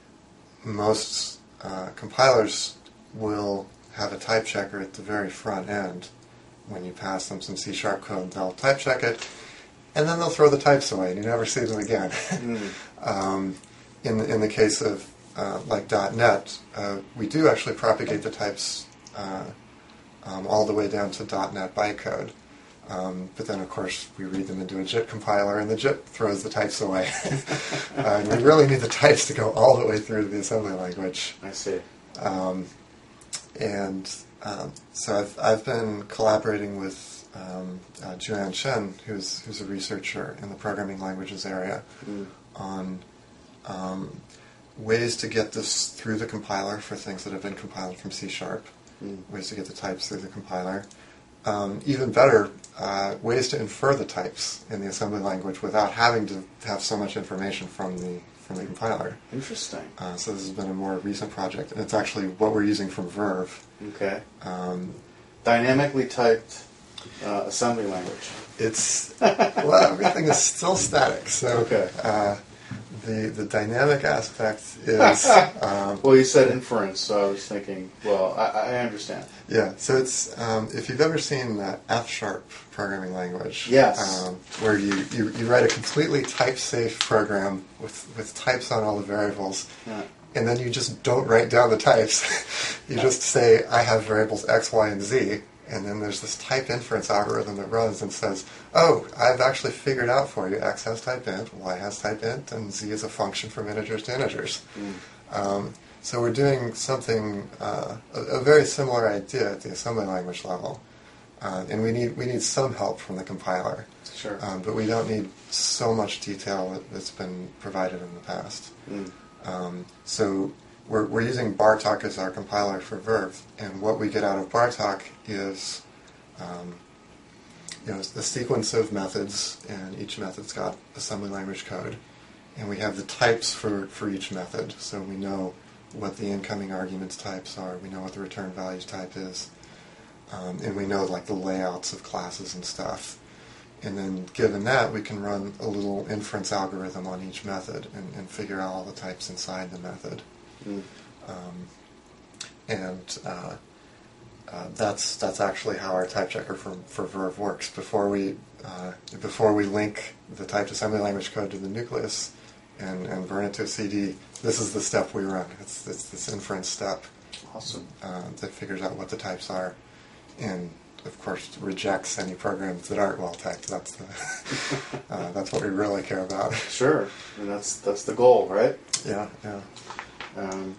S2: most uh, compilers will have a type checker at the very front end. When you pass them some C Sharp code, they'll type check it, and then they'll throw the types away, and you never see them again.
S1: Mm.
S2: um, in in the case of uh, like .NET, uh, we do actually propagate the types uh, um, all the way down to .NET bytecode. Um, but then, of course, we read them into a JIT compiler, and the JIT throws the types away. uh, and we really need the types to go all the way through to the assembly language.
S1: I see.
S2: Um, and um, so I've I've been collaborating with um, uh, Juan Chen, who's who's a researcher in the programming languages area,
S1: Mm.
S2: on um, ways to get this through the compiler for things that have been compiled from C Sharp,
S1: Mm.
S2: ways to get the types through the compiler. Um, even better, uh, ways to infer the types in the assembly language without having to have so much information from the from the compiler.
S1: Interesting.
S2: Uh, so this has been a more recent project, and it's actually what we're using from Verve.
S1: Okay.
S2: Um,
S1: Dynamically typed uh, assembly language.
S2: it's well, everything is still static. So
S1: Okay.
S2: uh, the the dynamic aspect is um,
S1: Well, you said inference, so I was thinking, well, I, I understand.
S2: yeah. So it's um, if you've ever seen uh, F Sharp programming language,
S1: Yes.
S2: um, where you, you, you write a completely type-safe program with with types on all the variables.
S1: Yeah.
S2: And then you just don't write down the types. You just say, I have variables X, Y, and Z, and then there's this type inference algorithm that runs and says, oh, I've actually figured out for you, X has type int, Y has type int, and Z is a function from integers to integers.
S1: Mm.
S2: Um, so we're doing something, uh, a, a very similar idea at the assembly language level. Uh, and we need we need some help from the compiler.
S1: Sure.
S2: Um, but we don't need so much detail that, that's been provided in the past.
S1: Mm.
S2: Um, so we're, we're using Bartok as our compiler for Verve, and what we get out of Bartok is um, you know, the sequence of methods, and each method's got assembly language code, and we have the types for, for each method, so we know what the incoming arguments types are, we know what the return values type is, um, and we know like the layouts of classes and stuff. And then given that, we can run a little inference algorithm on each method and, and figure out all the types inside the method.
S1: Mm.
S2: Um, and uh, uh, that's that's actually how our type checker for, for Verve works. Before we uh, before we link the typed assembly language code to the nucleus and, and burn it to a C D, this is the step we run. It's, it's this inference step
S1: Awesome.
S2: uh, that figures out what the types are, and of course rejects any programs that aren't well typed. That's the uh, that's what we really care about.
S1: Sure. And that's that's the goal, right?
S2: Yeah, yeah.
S1: Um,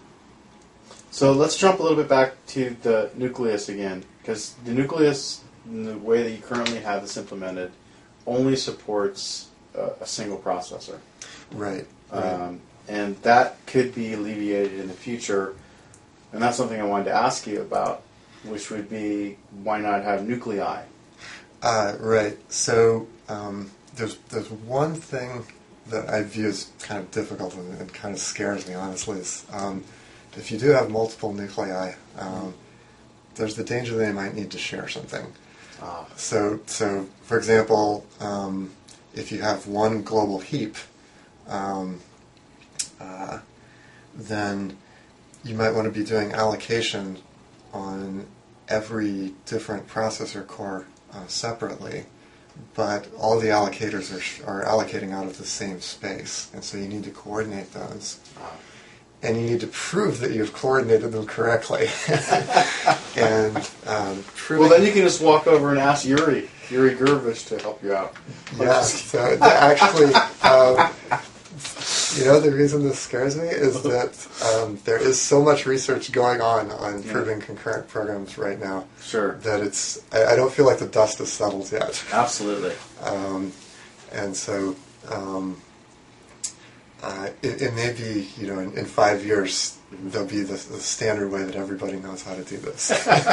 S1: so let's jump a little bit back to the nucleus again, because the nucleus, in the way that you currently have this implemented, only supports uh, a single processor.
S2: Right. right.
S1: Um, and that could be alleviated in the future, and that's something I wanted to ask you about, which would be, why not have nuclei?
S2: Uh, right. So um, there's there's one thing that I view as kind of difficult and, and kind of scares me, honestly. Is um, if you do have multiple nuclei, um, there's the danger they might need to share something.
S1: Ah.
S2: So, so for example, um, if you have one global heap, um, uh, then you might want to be doing allocation on every different processor core uh, separately, but all the allocators are, sh- are allocating out of the same space, and so you need to coordinate those.
S1: Ah.
S2: And you need to prove that you've coordinated them correctly. and um,
S1: Well, then you can just walk over and ask Yuri, Yuri Gurvich, to help you out.
S2: Yeah, so the- actually, um, you know, the reason this scares me is that um, there is so much research going on on
S1: Yeah.
S2: proving concurrent programs right now
S1: Sure.
S2: that it's, I, I don't feel like the dust has settled yet.
S1: Absolutely.
S2: Um, and so um, uh, it, it may be, you know, in, in five years, there'll be the, the standard way that everybody knows how to do this.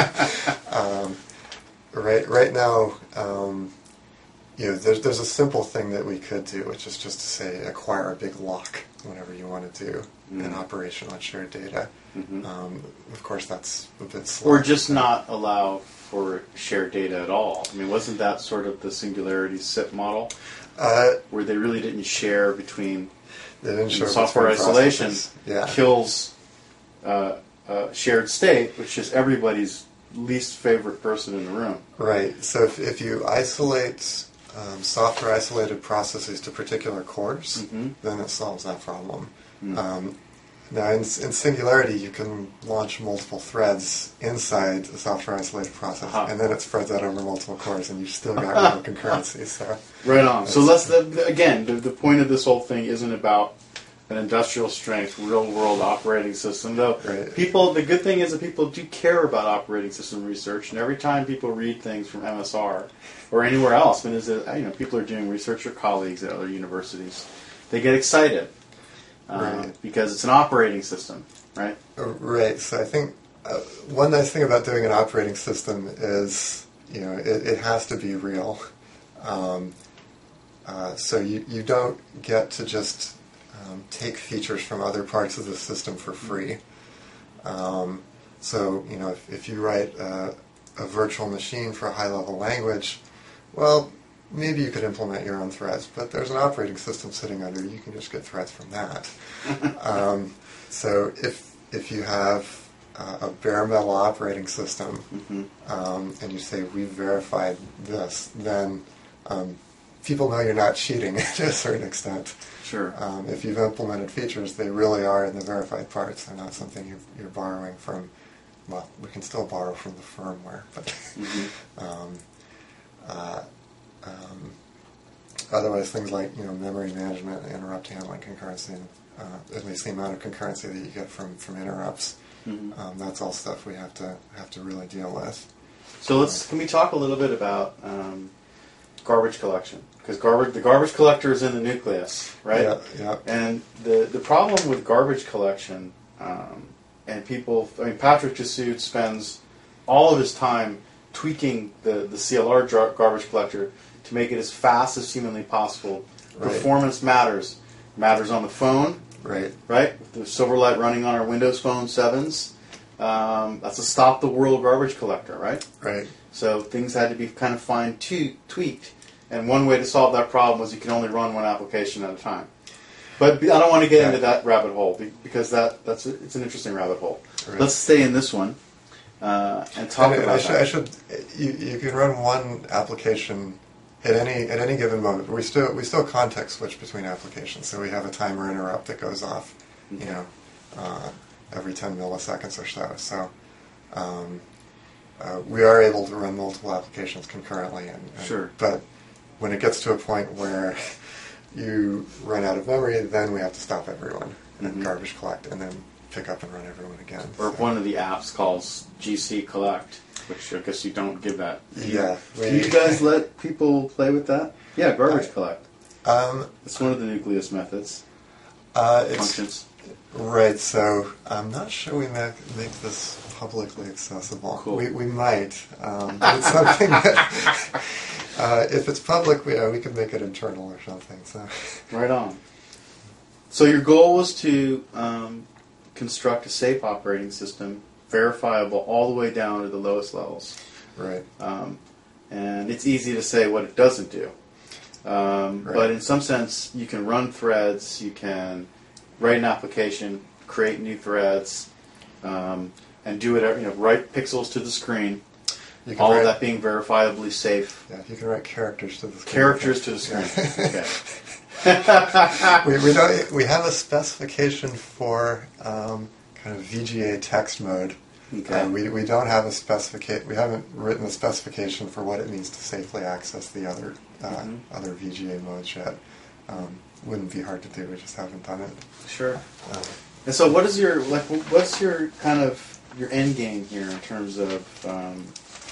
S2: um, right, right now, um, you know, there's, there's a simple thing that we could do, which is just to say acquire a big lock whenever you want to do
S1: Mm.
S2: an operation on shared data.
S1: Mhm.
S2: Um, of course, that's a bit slow.
S1: Or just not allow for shared data at all. I mean, wasn't that sort of the Singularity S I P model,
S2: Uh,
S1: where they really didn't share between
S2: they didn't show
S1: software
S2: between
S1: isolation
S2: processes. Yeah.
S1: kills uh, uh, shared state, which is everybody's least favorite person in the room.
S2: Right. So if, if you isolate um, software isolated processes to particular cores,
S1: Mhm.
S2: then it solves that problem.
S1: Mm.
S2: Um, now, in, in Singularity, you can launch multiple threads inside a software isolated process,
S1: Uh-huh.
S2: and then it spreads out over multiple cores, and you've still got real concurrency. So,
S1: Right on. So
S2: That's-
S1: let's the, again, the, the point of this whole thing isn't about an industrial strength, real world operating system. Though
S2: Right.
S1: people, the good thing is that people do care about operating system research, and every time people read things from M S R or anywhere else, when is it, you know, people are doing research or colleagues at other universities, they get excited um,
S2: Right.
S1: because it's an operating system, right?
S2: Uh, right. So I think uh, one nice thing about doing an operating system is, you know, it, it has to be real. Um, uh, so you, you don't get to just um, take features from other parts of the system for free. Um, so, you know, if, if you write uh, a virtual machine for a high-level language, well, maybe you could implement your own threads, but there's an operating system sitting under. You can just get threads from that. um, so if if you have uh, a bare metal operating system
S1: Mm-hmm.
S2: um, and you say we've verified this, then um, people know you're not cheating to a certain extent.
S1: Sure.
S2: Um, if you've implemented features, they really are in the verified parts. They're not something you're, you're borrowing from. Well, we can still borrow from the firmware, but
S1: Mm-hmm.
S2: um, uh, um, otherwise, things like you know memory management, interrupt handling, concurrency, and uh, at least the amount of concurrency that you get from, from interrupts.
S1: Mm-hmm.
S2: Um, that's all stuff we have to have to really deal with.
S1: So let's can we talk a little bit about um, garbage collection, because garbage the garbage collector is in the nucleus, right?
S2: Yeah, yeah.
S1: And the the problem with garbage collection, um, and people, I mean, Patrick Jassoud spends all of his time tweaking the the C L R jar- garbage collector to make it as fast as humanly possible.
S2: Right.
S1: Performance matters. Matters on the phone,
S2: Right.
S1: right? With the Silverlight running on our Windows Phone sevens. Um, that's a stop the world garbage collector, right?
S2: Right.
S1: So things had to be kind of fine tu- tweaked. And one way to solve that problem was you can only run one application at a time. But I don't want to get
S2: Yeah.
S1: into that rabbit hole be- because that that's a, it's an interesting rabbit hole.
S2: Right.
S1: Let's stay in this one uh, and talk
S2: And
S1: about
S2: I should,
S1: that.
S2: I should you, you can run one application at any at any given moment. We still we still context switch between applications, so we have a timer interrupt that goes off, you know, uh, every ten milliseconds or so. So um, uh, we are able to run multiple applications concurrently. And, and,
S1: Sure.
S2: But when it gets to a point where you run out of memory, then we have to stop everyone and
S1: Mhm.
S2: garbage collect, and then pick up and run everyone again.
S1: Or if
S2: So-
S1: one of the apps calls G C collect, which I guess you don't give that. Do you-
S2: Yeah,
S1: Do
S2: we-
S1: you guys let people play with that? Yeah, garbage
S2: I-
S1: collect.
S2: Um,
S1: It's one of the nucleus methods,
S2: uh, it's,
S1: functions.
S2: Right, so I'm not sure we make, make this publicly accessible.
S1: Cool.
S2: We, we might. Um, but it's something that, uh, if it's public, we, uh, we could make it internal or something. So.
S1: Right on. So your goal was to um, construct a safe operating system, verifiable all the way down to the lowest levels.
S2: Right.
S1: Um, and it's easy to say what it doesn't do. Um,
S2: Right.
S1: But in some sense, you can run threads, you can write an application, create new threads, um, and do it. You know, write pixels to the screen.
S2: You can
S1: All
S2: write,
S1: of that being verifiably safe.
S2: Yeah, you can write characters to the screen.
S1: Characters to the screen.
S2: Yeah.
S1: Okay.
S2: we, we don't. We have a specification for um, kind of V G A text mode.
S1: Okay.
S2: Uh, we we don't have a specification. We haven't written a specification for what it means to safely access the other uh,
S1: Mhm.
S2: other V G A modes yet. Um, wouldn't be hard to do. We just haven't done it.
S1: Sure.
S2: Um,
S1: And so, what is your like? What's your kind of your end game here in terms of um,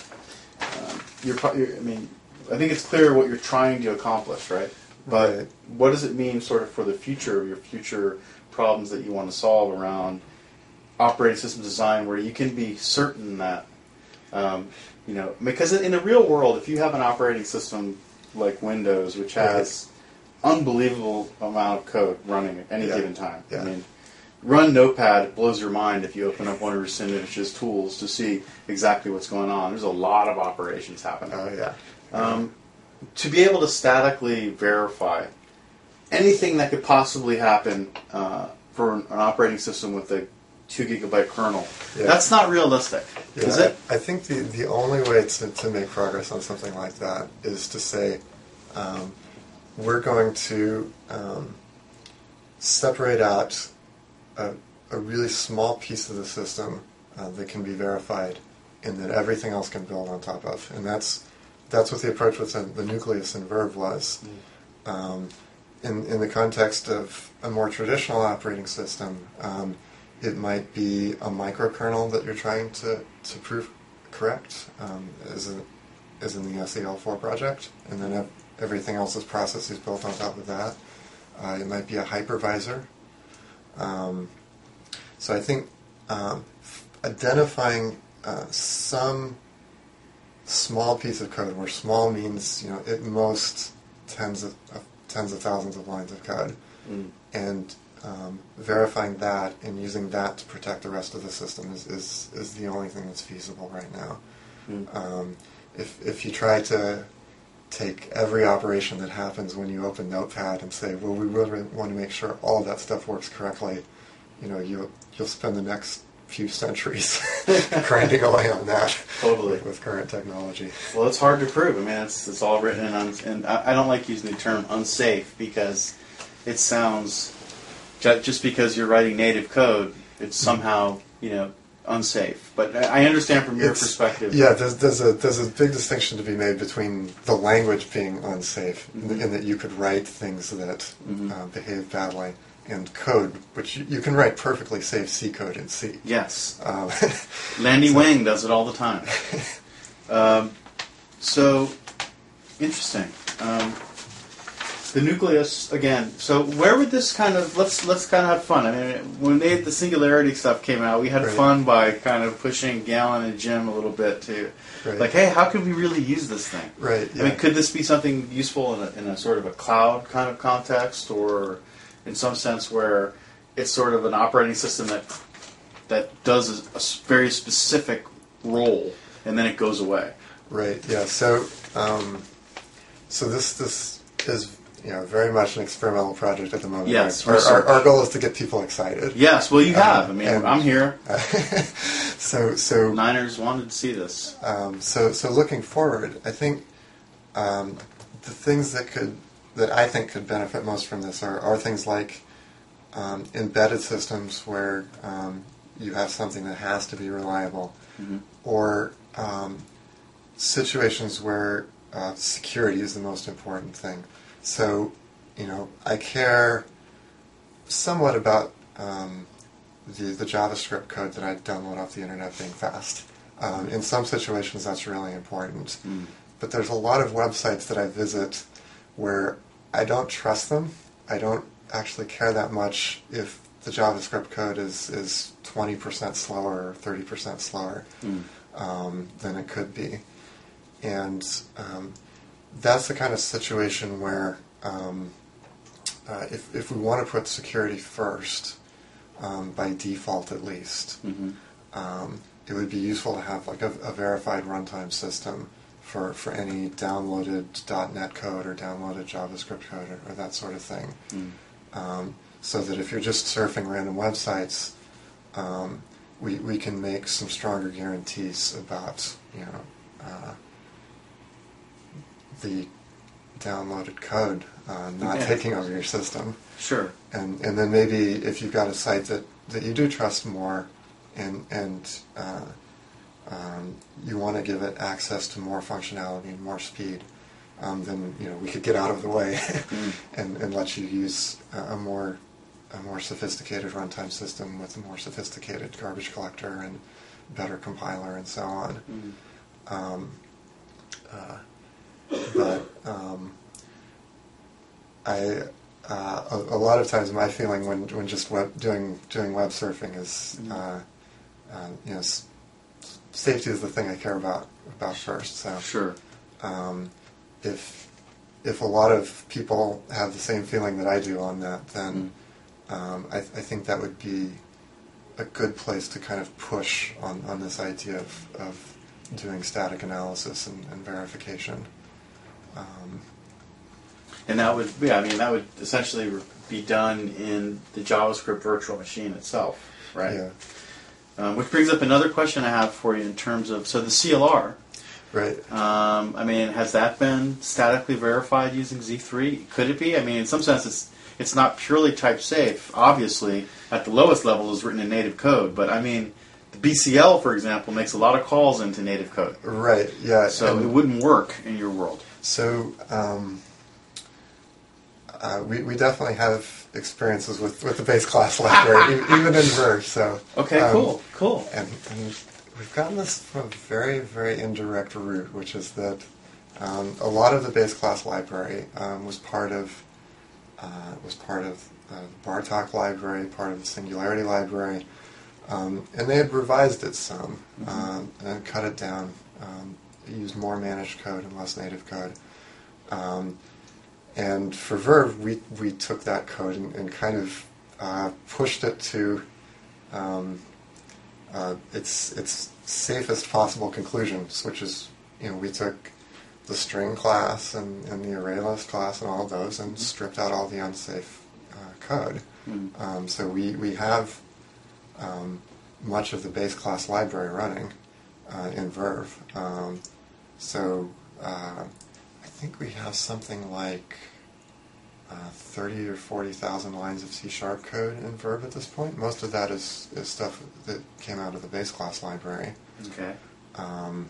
S1: um, your, pro- your? I mean, I think it's clear what you're trying to accomplish, right? But
S2: Right.
S1: what does it mean, sort of, for the future of your future problems that you want to solve around operating system design, where you can be certain that, um, you know, because in the real world, if you have an operating system like Windows, which has unbelievable amount of code running at any
S2: Yeah.
S1: given time,
S2: Yeah.
S1: I mean. Run Notepad, it blows your mind if you open up one of Racinovich's tools to see exactly what's going on. There's a lot of operations happening.
S2: oh yeah.
S1: Um, to be able to statically verify anything that could possibly happen uh, for an operating system with a two gigabyte kernel,
S2: Yeah.
S1: that's not realistic,
S2: Yeah,
S1: is it?
S2: I, I think the, the only way to, to make progress on something like that is to say, um, we're going to um, separate out a, a really small piece of the system uh, that can be verified, and that everything else can build on top of. And that's that's what the approach with the, the nucleus and Verve was.
S1: Mm.
S2: Um, in, in the context of a more traditional operating system, um, it might be a microkernel that you're trying to, to prove correct, um, as, in, as in the S E L four project, and then ev- everything else is processes built on top of that. Uh, it might be a hypervisor. Um, so I think um, f- identifying uh, some small piece of code, where small means, you know, at most tens of, of tens of thousands of lines of code,
S1: Mm.
S2: and um, verifying that and using that to protect the rest of the system is, is, is the only thing that's feasible right now.
S1: Mm.
S2: Um, if if you try to take every operation that happens when you open Notepad and say, well, we really want to make sure all that stuff works correctly, you know, you'll, you'll spend the next few centuries grinding away on that.
S1: Totally.
S2: with, with current technology.
S1: Well, it's hard to prove. I mean, it's, it's all written in, un- and I I don't like using the term unsafe because it sounds, ju- just because you're writing native code, it's somehow, you know, unsafe. But I I understand from your
S2: It's-
S1: perspective.
S2: Yeah, there's, there's a there's a big distinction to be made between the language being unsafe,
S1: Mhm.
S2: in that you could write things that
S1: Mhm.
S2: uh, behave badly, and code, which you, you can write perfectly safe C code in C.
S1: Yes.
S2: Um,
S1: Landy
S2: so-
S1: Wang does it all the time. Um, so, interesting. Um, the nucleus again. So, where would this kind of let's let's kind of have fun. I mean, when they the singularity stuff came out, we had
S2: Right.
S1: fun by kind of pushing Galen and Jim a little bit to,
S2: Right.
S1: like, hey, how can we really use this thing?
S2: Right.
S1: I
S2: Yeah.
S1: mean, could this be something useful in a, in a sort of a cloud kind of context, or in some sense where it's sort of an operating system that that does a, a s- very specific role, and then it goes away?
S2: Right. Yeah. So, um, so this this is, you know, very much an experimental project at the moment.
S1: Yes,
S2: Our, our,
S1: research.
S2: our goal is to get people excited.
S1: Yes, well, you have. I
S2: Um,
S1: mean,
S2: and-
S1: I'm here.
S2: so so
S1: Niners wanted to see this.
S2: um, so so looking forward, I think um, the things that could that I think could benefit most from this are, are things like um, embedded systems where um, you have something that has to be reliable,
S1: Mm-hmm.
S2: or um, situations where uh, security is the most important thing. So, you know, I care somewhat about um, the, the JavaScript code that I download off the internet being fast. Um, in some situations, that's really important.
S1: Mm.
S2: But there's a lot of websites that I visit where I don't trust them. I don't actually care that much if the JavaScript code is, is twenty percent slower or thirty percent slower
S1: Mm.
S2: um, than it could be. And um, that's the kind of situation where um, uh, if, if we want to put security first, um, by default at least,
S1: Mm-hmm.
S2: um, it would be useful to have like a, a verified runtime system for, for any downloaded .NET code or downloaded JavaScript code or, or that sort of thing. Mm. Um, so that if you're just surfing random websites, um, we, we can make some stronger guarantees about, you know, uh, the downloaded code uh, not yeah. taking over your system.
S1: Sure.
S2: And and then maybe if you've got a site that, that you do trust more, and and uh, um, you want to give it access to more functionality and more speed, um, then you know we could get out of the way mm. and, and let you use a more a more sophisticated runtime system with a more sophisticated garbage collector and better compiler and so on. Mm. Um, uh, but um, I uh, a, a lot of times my feeling when when just web, doing doing web surfing is mm. uh, uh, you know s- safety is the thing I care about about first. So
S1: sure,
S2: um, if if a lot of people have the same feeling that I do on that, then mm. um, I, I think that would be a good place to kind of push on, on this idea of, of doing static analysis and, and verification. Um,
S1: and that would, yeah, I mean, that would essentially be done in the JavaScript virtual machine itself, right?
S2: Yeah.
S1: Um, which brings up another question I have for you in terms of, so the C L R,
S2: right?
S1: Um, I mean, has that been statically verified using Z three? Could it be? I mean, in some sense, it's it's not purely type safe. Obviously, at the lowest level, is written in native code. But I mean, the B C L, for example, makes a lot of calls into native code.
S2: Right. Yeah.
S1: So it wouldn't work in your world.
S2: So um, uh, we we definitely have experiences with, with the base class library, even in Verve. So
S1: okay, um, cool, cool.
S2: And, and we've gotten this from a very, very indirect route, which is that um, a lot of the base class library um, was part of uh, was part of uh, the Bartok library, part of the Singularity library, um, and they had revised it some mm-hmm. um, and cut it down. Um, used more managed code and less native code. Um, and for Verve, we we took that code and, and kind of uh, pushed it to um, uh, its its safest possible conclusions, which is, you know, we took the string class and, and the ArrayList class and all of those and stripped out all the unsafe uh, code. Mm. Um, so we, we have um, much of the base class library running uh, in Verve. Um, So uh, I think we have something like uh, thirty or forty thousand lines of C Sharp code in Verve at this point. Most of that is, is stuff that came out of the base class library.
S1: Okay.
S2: Um,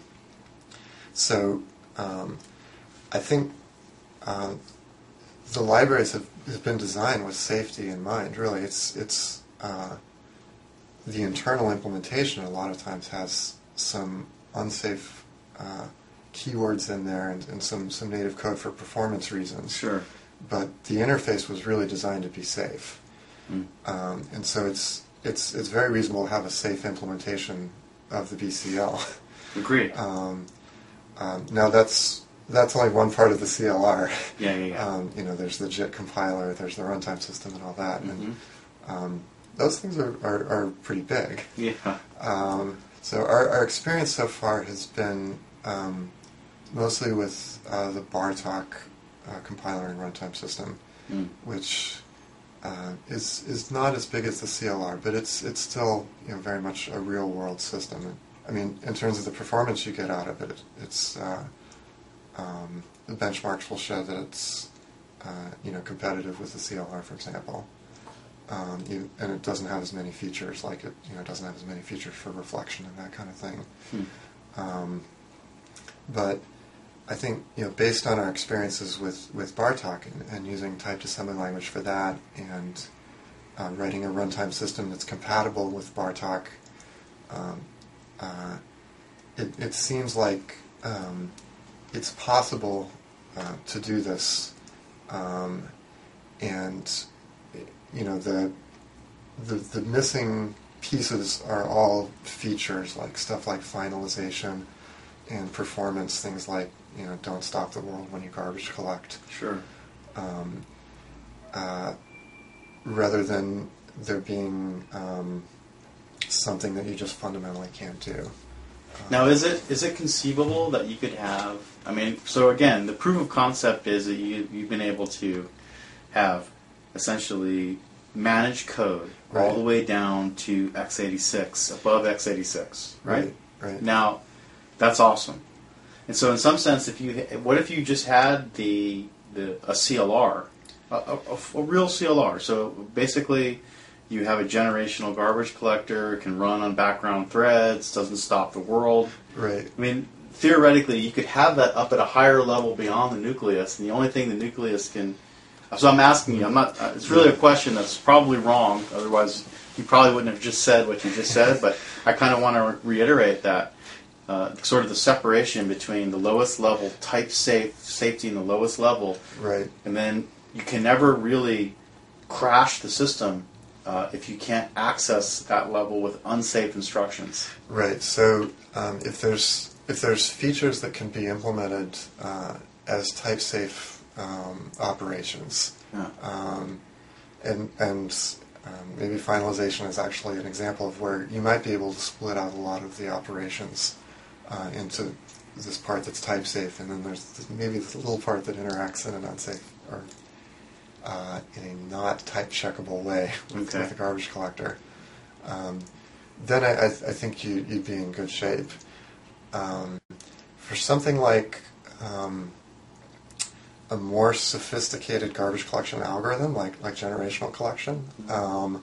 S2: so um, I think uh, the libraries have, have been designed with safety in mind. Really, it's it's uh, the internal implementation a lot of times has some unsafe Uh, keywords in there and, and some, some native code for performance reasons.
S1: Sure.
S2: But the interface was really designed to be safe.
S1: Mm.
S2: Um, and so it's it's it's very reasonable to have a safe implementation of the B C L.
S1: Agreed.
S2: um, um, now that's that's only one part of the C L R.
S1: Yeah, yeah, yeah.
S2: Um, you know, there's the JIT compiler, there's the runtime system and all that.
S1: Mm-hmm.
S2: And um, those things are, are, are pretty big.
S1: Yeah.
S2: Um, so our, our experience so far has been um, mostly with uh, the Bartok uh, compiler and runtime system, mm. which uh, is is not as big as the C L R, but it's it's still, you know, very much a real world system. And, I mean, in terms of the performance you get out of it, it's uh, um, the benchmarks will show that it's uh, you know competitive with the C L R, for example. Um, you, and it doesn't have as many features, like it you know it doesn't have as many features for reflection and that kind of thing. Mm. Um, but I think, you know, based on our experiences with, with Bartok and, and using typed assembly language for that and uh, writing a runtime system that's compatible with Bartok, um, uh, it, it seems like um, it's possible uh, to do this. Um, and, you know, the, the the missing pieces are all features, like stuff like finalization and performance, things like, you know, don't stop the world when you garbage collect.
S1: Sure.
S2: Um, uh, rather than there being um, something that you just fundamentally can't do.
S1: Now, is it is it conceivable that you could have? I mean, so again, the proof of concept is that you you've been able to have essentially managed code
S2: Right.
S1: all the way down to x eighty-six, above x eighty-six, right?
S2: Right. Right.
S1: Now, that's awesome. And so, in some sense, if you what if you just had the the a C L R, a, a, a real C L R? So basically, you have a generational garbage collector, it can run on background threads, doesn't stop the world.
S2: Right.
S1: I mean, theoretically, you could have that up at a higher level beyond the nucleus, and the only thing the nucleus can. So I'm asking you. I'm not. Uh, it's really a question that's probably wrong. Otherwise, you probably wouldn't have just said what you just said. But I kind of want to reiterate that uh, sort of the separation between the lowest level type safe safety and the lowest level,
S2: Right.
S1: and then you can never really crash the system uh, if you can't access that level with unsafe instructions.
S2: Right. So um, if there's if there's features that can be implemented uh, as type safe um, operations,
S1: Yeah.
S2: um, and and um, maybe finalization is actually an example of where you might be able to split out a lot of the operations uh, into this part that's type safe, and then there's th- maybe this little part that interacts in an unsafe or uh, in a not type checkable way with,
S1: Okay.
S2: with the garbage collector. Um, then I, I, I think you, you'd be in good shape. Um, for something like um, a more sophisticated garbage collection algorithm, like like generational collection, um,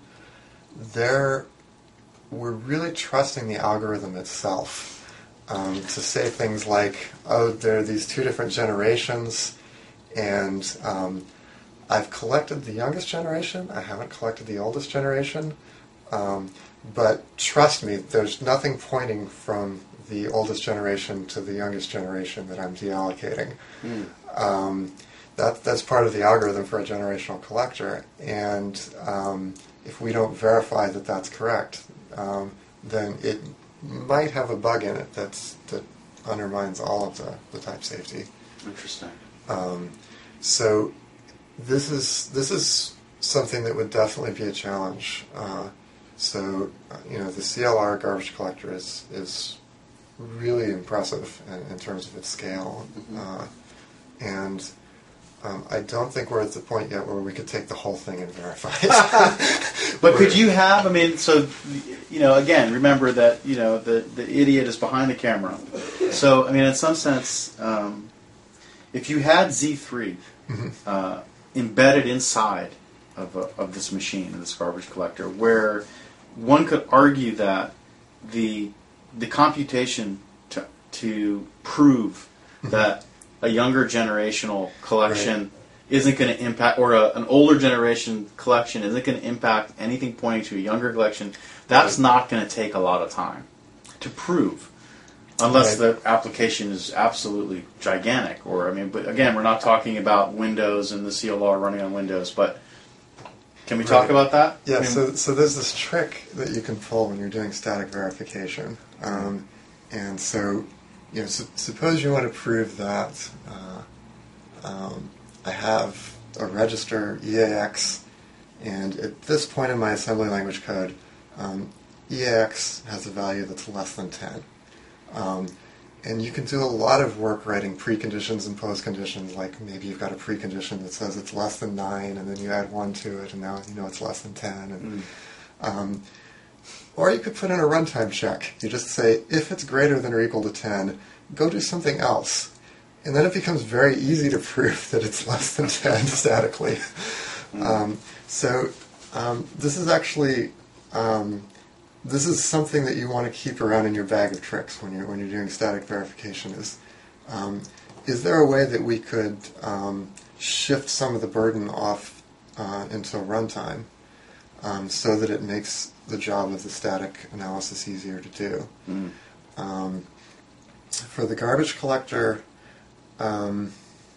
S2: there we're really trusting the algorithm itself um, to say things like, "Oh, there are these two different generations, and um, I've collected the youngest generation. I haven't collected the oldest generation." Um, but trust me, there's nothing pointing from the oldest generation to the youngest generation that I'm deallocating.
S1: Mm.
S2: Um, that, that's part of the algorithm for a generational collector. And um, if we don't verify that that's correct, um, then it might have a bug in it that's, that undermines all of the, the type safety.
S1: Interesting.
S2: Um, so this is this is something that would definitely be a challenge. Uh, so uh, you know, the C L R garbage collector is is really impressive in, in terms of its scale,
S1: Mm-hmm.
S2: uh, and um, I don't think we're at the point yet where we could take the whole thing and verify it.
S1: But could you have? I mean, so you know, again, remember that you know the the idiot is behind the camera. So I mean, in some sense, um, if you had Z three
S2: Mhm.
S1: uh, embedded inside of a, of this machine, of this garbage collector, where one could argue that the the computation to to prove that a younger generational collection
S2: Right.
S1: isn't going to impact, or a, an older generation collection isn't going to impact anything pointing to a younger collection, that's
S2: Right.
S1: not going to take a lot of time to prove. Unless
S2: Right.
S1: the application is absolutely gigantic, or I mean, but again, we're not talking about Windows and the C L R running on Windows. But can we talk
S2: Right.
S1: about that?
S2: Yeah,
S1: I mean,
S2: so so there's this trick that you can pull when you're doing static verification, um, and so you know, su- suppose you want to prove that uh, um, I have a register E A X, and at this point in my assembly language code, um, E A X has a value that's less than ten. Um, and you can do a lot of work writing preconditions and postconditions, like maybe you've got a precondition that says it's less than nine, and then you add one to it, and now you know it's less than ten. And,
S1: Mm.
S2: um, or you could put in a runtime check. You just say, if it's greater than or equal to ten, go do something else. And then it becomes very easy to prove that it's less than ten statically.
S1: Mm.
S2: Um, so um, this is actually... Um, This is something that you want to keep around in your bag of tricks when you're when you're doing static verification. Is um, is there a way that we could um, shift some of the burden off uh, into runtime um, so that it makes the job of the static analysis easier to do?
S1: Mm.
S2: Um, for the garbage collector, um,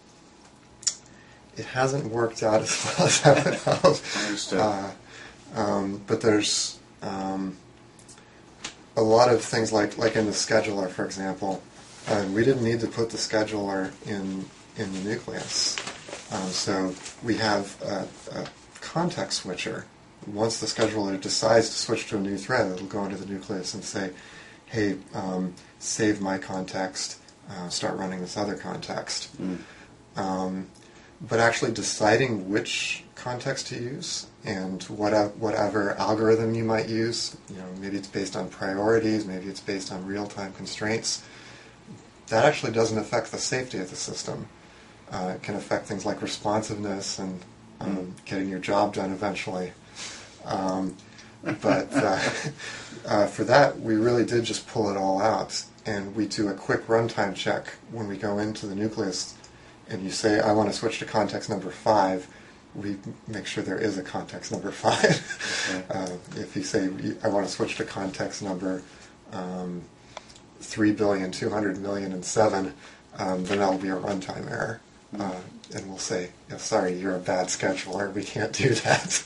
S2: it hasn't worked out as well as I would hope.
S1: Understood.
S2: Uh, um, but there's um, a lot of things like like in the scheduler, for example, uh, we didn't need to put the scheduler in in the nucleus. Um, so we have a, a context switcher. Once the scheduler decides to switch to a new thread, it'll go into the nucleus and say, hey, um, save my context, uh, start running this other context.
S1: Mm.
S2: Um, but actually deciding which context to use and whatever, whatever algorithm you might use, you know, maybe it's based on priorities, maybe it's based on real-time constraints, that actually doesn't affect the safety of the system. Uh, it can affect things like responsiveness and um, mm. getting your job done eventually. Um, but uh, uh, for that, we really did just pull it all out, and we do a quick runtime check when we go into the nucleus, and you say, I want to switch to context number five, we make sure there is a context number five. Okay. uh, if you say, I want to switch to context number um, three billion, two hundred million, and seven, um, then that'll be a runtime error. Mm-hmm. Uh, and we'll say, yeah, sorry, you're a bad scheduler, we can't do that.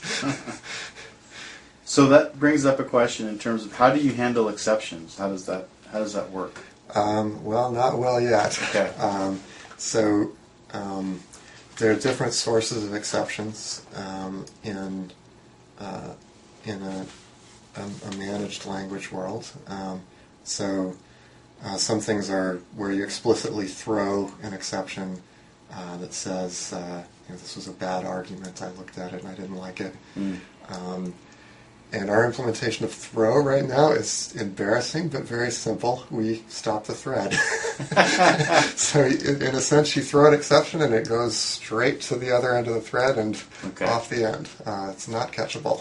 S1: So that brings up a question in terms of how do you handle exceptions? How does that how does that work?
S2: Um, well, not well yet.
S1: Okay.
S2: Um, so um, there are different sources of exceptions um, in uh, in a, a, a managed language world. Um, so uh, some things are where you explicitly throw an exception uh, that says, uh, you know, this was a bad argument. I looked at it and I didn't like it. Mm. Um, And our implementation of throw right now is embarrassing, but very simple. We stop the thread. So in, in a sense, you throw an exception and it goes straight to the other end of the thread and okay. off the end. Uh, it's not catchable.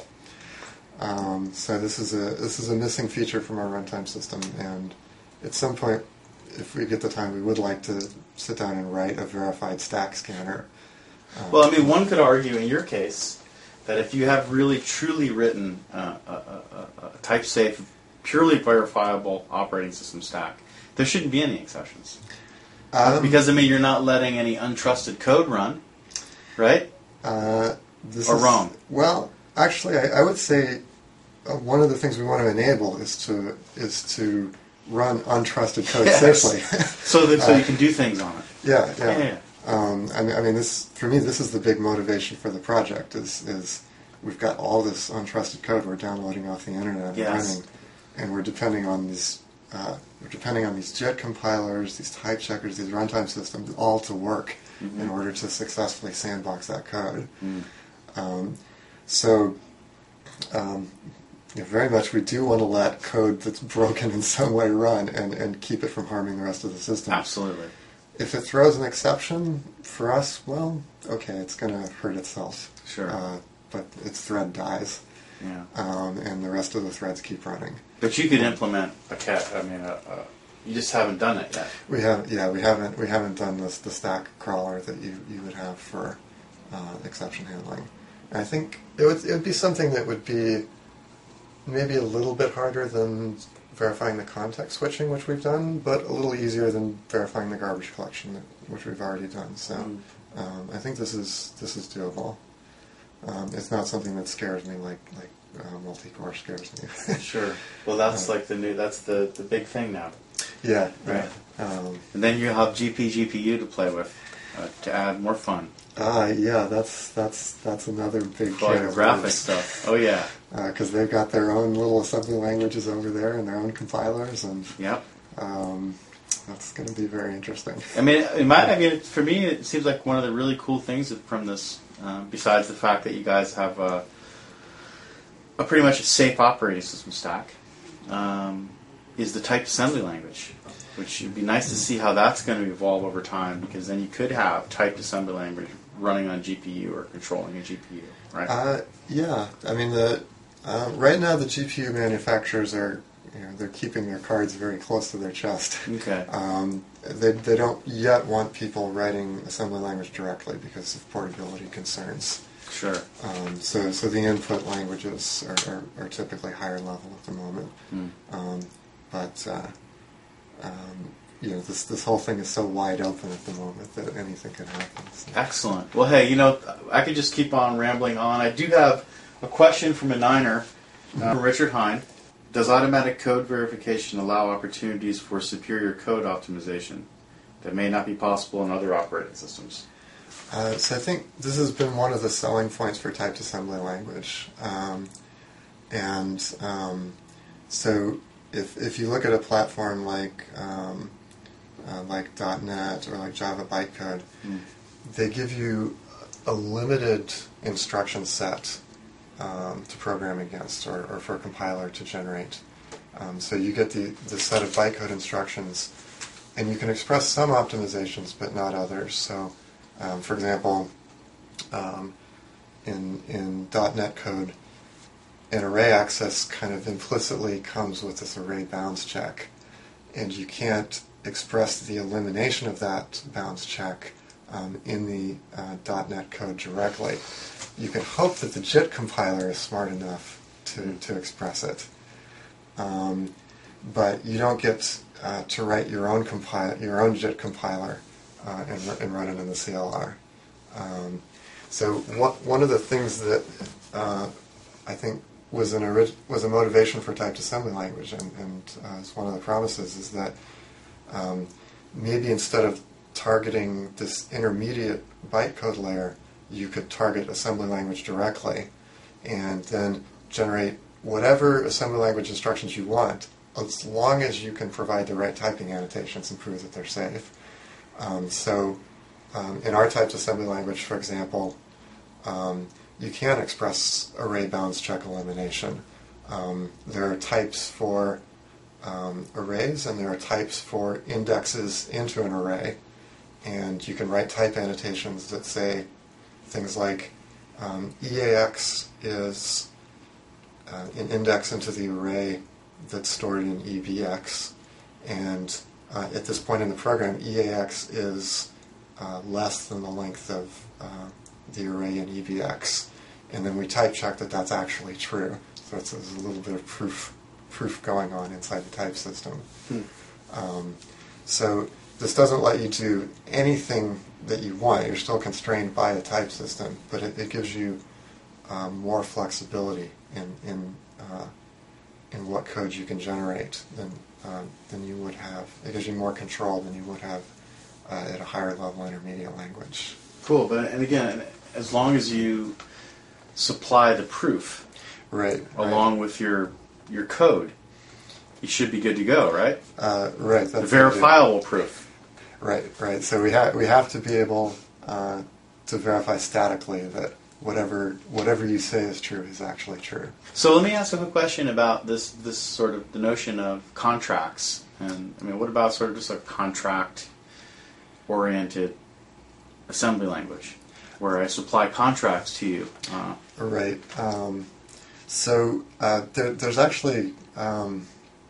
S2: Um, so this is a this is a missing feature from our runtime system. And at some point, if we get the time, we would like to sit down and write a verified stack scanner. Um,
S1: well, I mean, one could argue in your case that if you have really truly written uh, a, a, a type-safe, purely verifiable operating system stack, there shouldn't be any exceptions. Um, because, I mean, you're not letting any untrusted code run, right?
S2: Uh, this
S1: or
S2: is,
S1: wrong?
S2: Well, actually, I, I would say uh, one of the things we want to enable is to is to run untrusted code yes. safely.
S1: so that so uh, you can do things on it.
S2: Yeah, yeah.
S1: yeah, yeah.
S2: Um, I mean, I mean, this for me, this is the big motivation for the project. Is is we've got all this untrusted code we're downloading off the internet and
S1: yes.
S2: running, and we're depending on these uh, we're depending on these JIT compilers, these type checkers, these runtime systems, all to work mm-hmm. in order to successfully sandbox that code. Mm. Um, so, um, you know, very much we do want to let code that's broken in some way run and, and keep it from harming the rest of the system.
S1: Absolutely.
S2: If it throws an exception, for us, well, okay, it's going to hurt itself.
S1: Sure.
S2: Uh, but its thread dies.
S1: Yeah.
S2: Um, and the rest of the threads keep running.
S1: But you could implement a cat. I mean, a, a, you just haven't done it yet.
S2: We have, yeah, we haven't. We haven't done this the stack crawler that you, you would have for uh, exception handling. And I think it would it would be something that would be maybe a little bit harder than verifying the context switching, which we've done, but a little easier than verifying the garbage collection, which we've already done. So mm. um, I think this is this is doable. Um, it's not something that scares me like like uh, multi-core scares me.
S1: Sure. Well, that's uh, like the new that's the, the big thing now.
S2: Yeah.
S1: Right.
S2: Yeah. Um,
S1: and then you have G P G P U to play with uh, to add more fun.
S2: Uh, yeah, that's that's that's another big
S1: All your graphic stuff. Oh yeah,
S2: because uh, they've got their own little assembly languages over there and their own compilers, and
S1: yep,
S2: um, that's going to be very interesting.
S1: I mean, in my, I mean, for me, it seems like one of the really cool things from this, uh, besides the fact that you guys have a, a pretty much a safe operating system stack, um, is the typed assembly language. Which would be nice to see how that's going to evolve over time, because then you could have typed assembly language running on G P U or controlling a G P U, right?
S2: Uh, yeah, I mean, the uh, right now the G P U manufacturers are, you know, they're keeping their cards very close to their chest.
S1: Okay.
S2: Um, they they don't yet want people writing assembly language directly because of portability concerns.
S1: Sure.
S2: Um, so so the input languages are, are, are typically higher level at the moment, mm. um, but. Uh, Um, you know, this this whole thing is so wide open at the moment that anything can happen. So.
S1: Excellent. Well, hey, you know, I could just keep on rambling on. I do have a question from a Niner, uh, from Richard Hine. Does automatic code verification allow opportunities for superior code optimization that may not be possible in other operating systems?
S2: Uh, so I think this has been one of the selling points for typed assembly language. Um, and um, so if if you look at a platform like um, uh, like .NET or like Java bytecode, mm. they give you a limited instruction set um, to program against, or, or for a compiler to generate. Um, so you get the, the set of bytecode instructions, and you can express some optimizations, but not others. So, um, for example, um, in in .NET code, an array access kind of implicitly comes with this array bounds check, and you can't express the elimination of that bounds check um, in the uh, .NET code directly. You can hope that the JIT compiler is smart enough to, to express it. Um, but you don't get uh, to write your own compile, your own JIT compiler uh, and, and run it in the C L R. Um, so one one of the things that uh, I think was an orig- was a motivation for typed assembly language, and, and uh, it's one of the promises, is that um, maybe instead of targeting this intermediate bytecode layer, you could target assembly language directly, and then generate whatever assembly language instructions you want, as long as you can provide the right typing annotations and prove that they're safe. Um, so um, in our typed assembly language, for example, um, you can express array bounds check elimination. Um, there are types for um, arrays, and there are types for indexes into an array. And you can write type annotations that say things like um, E A X is uh, an index into the array that's stored in E B X. And uh, at this point in the program, E A X is uh, less than the length of uh, the array in E B X. And then we type check that that's actually true. So it's, there's a little bit of proof proof going on inside the type system. Hmm. Um, so this doesn't let you do anything that you want. You're still constrained by the type system, but it, it gives you um, more flexibility in in uh, in what code you can generate than uh, than you would have. It gives you more control than you would have uh, at a higher level intermediate language.
S1: Cool, but and again, as long as you supply the proof,
S2: right,
S1: along
S2: right.
S1: with your your code, you should be good to go, right?
S2: Uh, right. That's
S1: the verifiable proof.
S2: Right, right. So we have we have to be able uh, to verify statically that whatever whatever you say is true is actually true.
S1: So let me ask you a question about this this sort of the notion of contracts. And I mean, what about sort of just a contract oriented assembly language where I supply contracts to you? Uh,
S2: right. Um, so uh, there, there's actually. Um,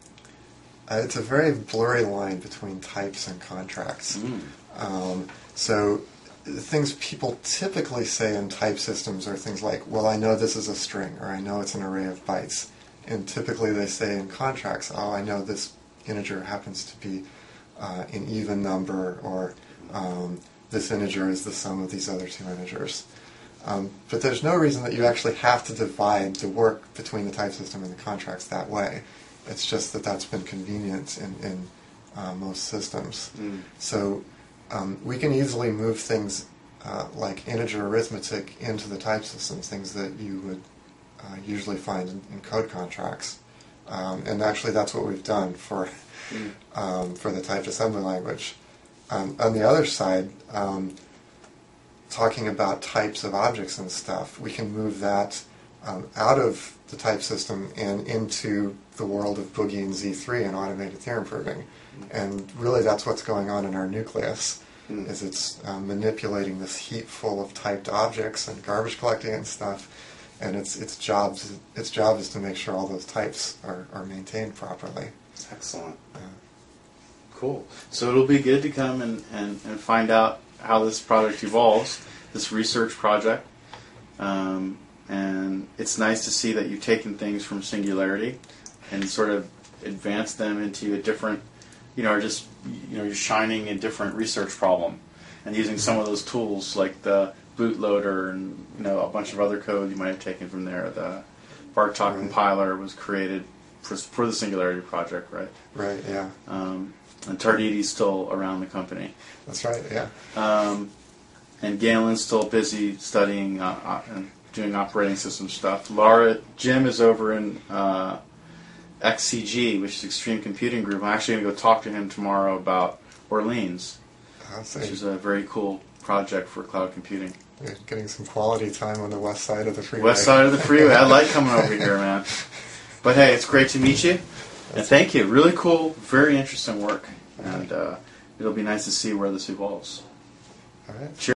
S2: Uh, it's a very blurry line between types and contracts. Mm. Um, so things people typically say in type systems are things like, well, I know this is a string, or I know it's an array of bytes. And typically they say in contracts, oh, I know this integer happens to be uh, an even number, or um, this integer is the sum of these other two integers. Um, but there's no reason that you actually have to divide the work between the type system and the contracts that way. It's just that that's been convenient in, in uh, most systems. Mm. So um, we can easily move things uh, like integer arithmetic into the type systems, things that you would uh, usually find in, in code contracts. Um, and actually that's what we've done for mm. um, for the typed assembly language. Um, on the other side, um, talking about types of objects and stuff, we can move that um, out of the type system and into the world of Boogie and Z three and automated theorem proving. Mm. And really that's what's going on in our nucleus, mm. is it's um, manipulating this heap full of typed objects and garbage collecting and stuff, and its its job its job is to make sure all those types are, are maintained properly.
S1: Excellent. Uh, cool. So it'll be good to come and, and, and find out how this project evolves, this research project. Um, and it's nice to see that you've taken things from Singularity and sort of advanced them into a different, you know, or just, you know, you're shining a different research problem and using some of those tools like the bootloader and, you know, a bunch of other code you might have taken from there. The Bartok right. compiler was created for, for the Singularity project, right?
S2: Right, yeah.
S1: Um, and Tardidi's still around the company.
S2: That's right, yeah.
S1: Um, and Galen's still busy studying uh, uh, and doing operating system stuff. Laura, Jim is over in uh, X C G, which is Extreme Computing Group. I'm actually going to go talk to him tomorrow about Orleans, which is a very cool project for cloud computing.
S2: You're getting some quality time on the west side of the freeway.
S1: West side of the freeway. I like coming over here, man. But hey, it's great to meet you, and thank you. Really cool, very interesting work, and uh, it'll be nice to see where this evolves.
S2: All right.
S1: Cheers.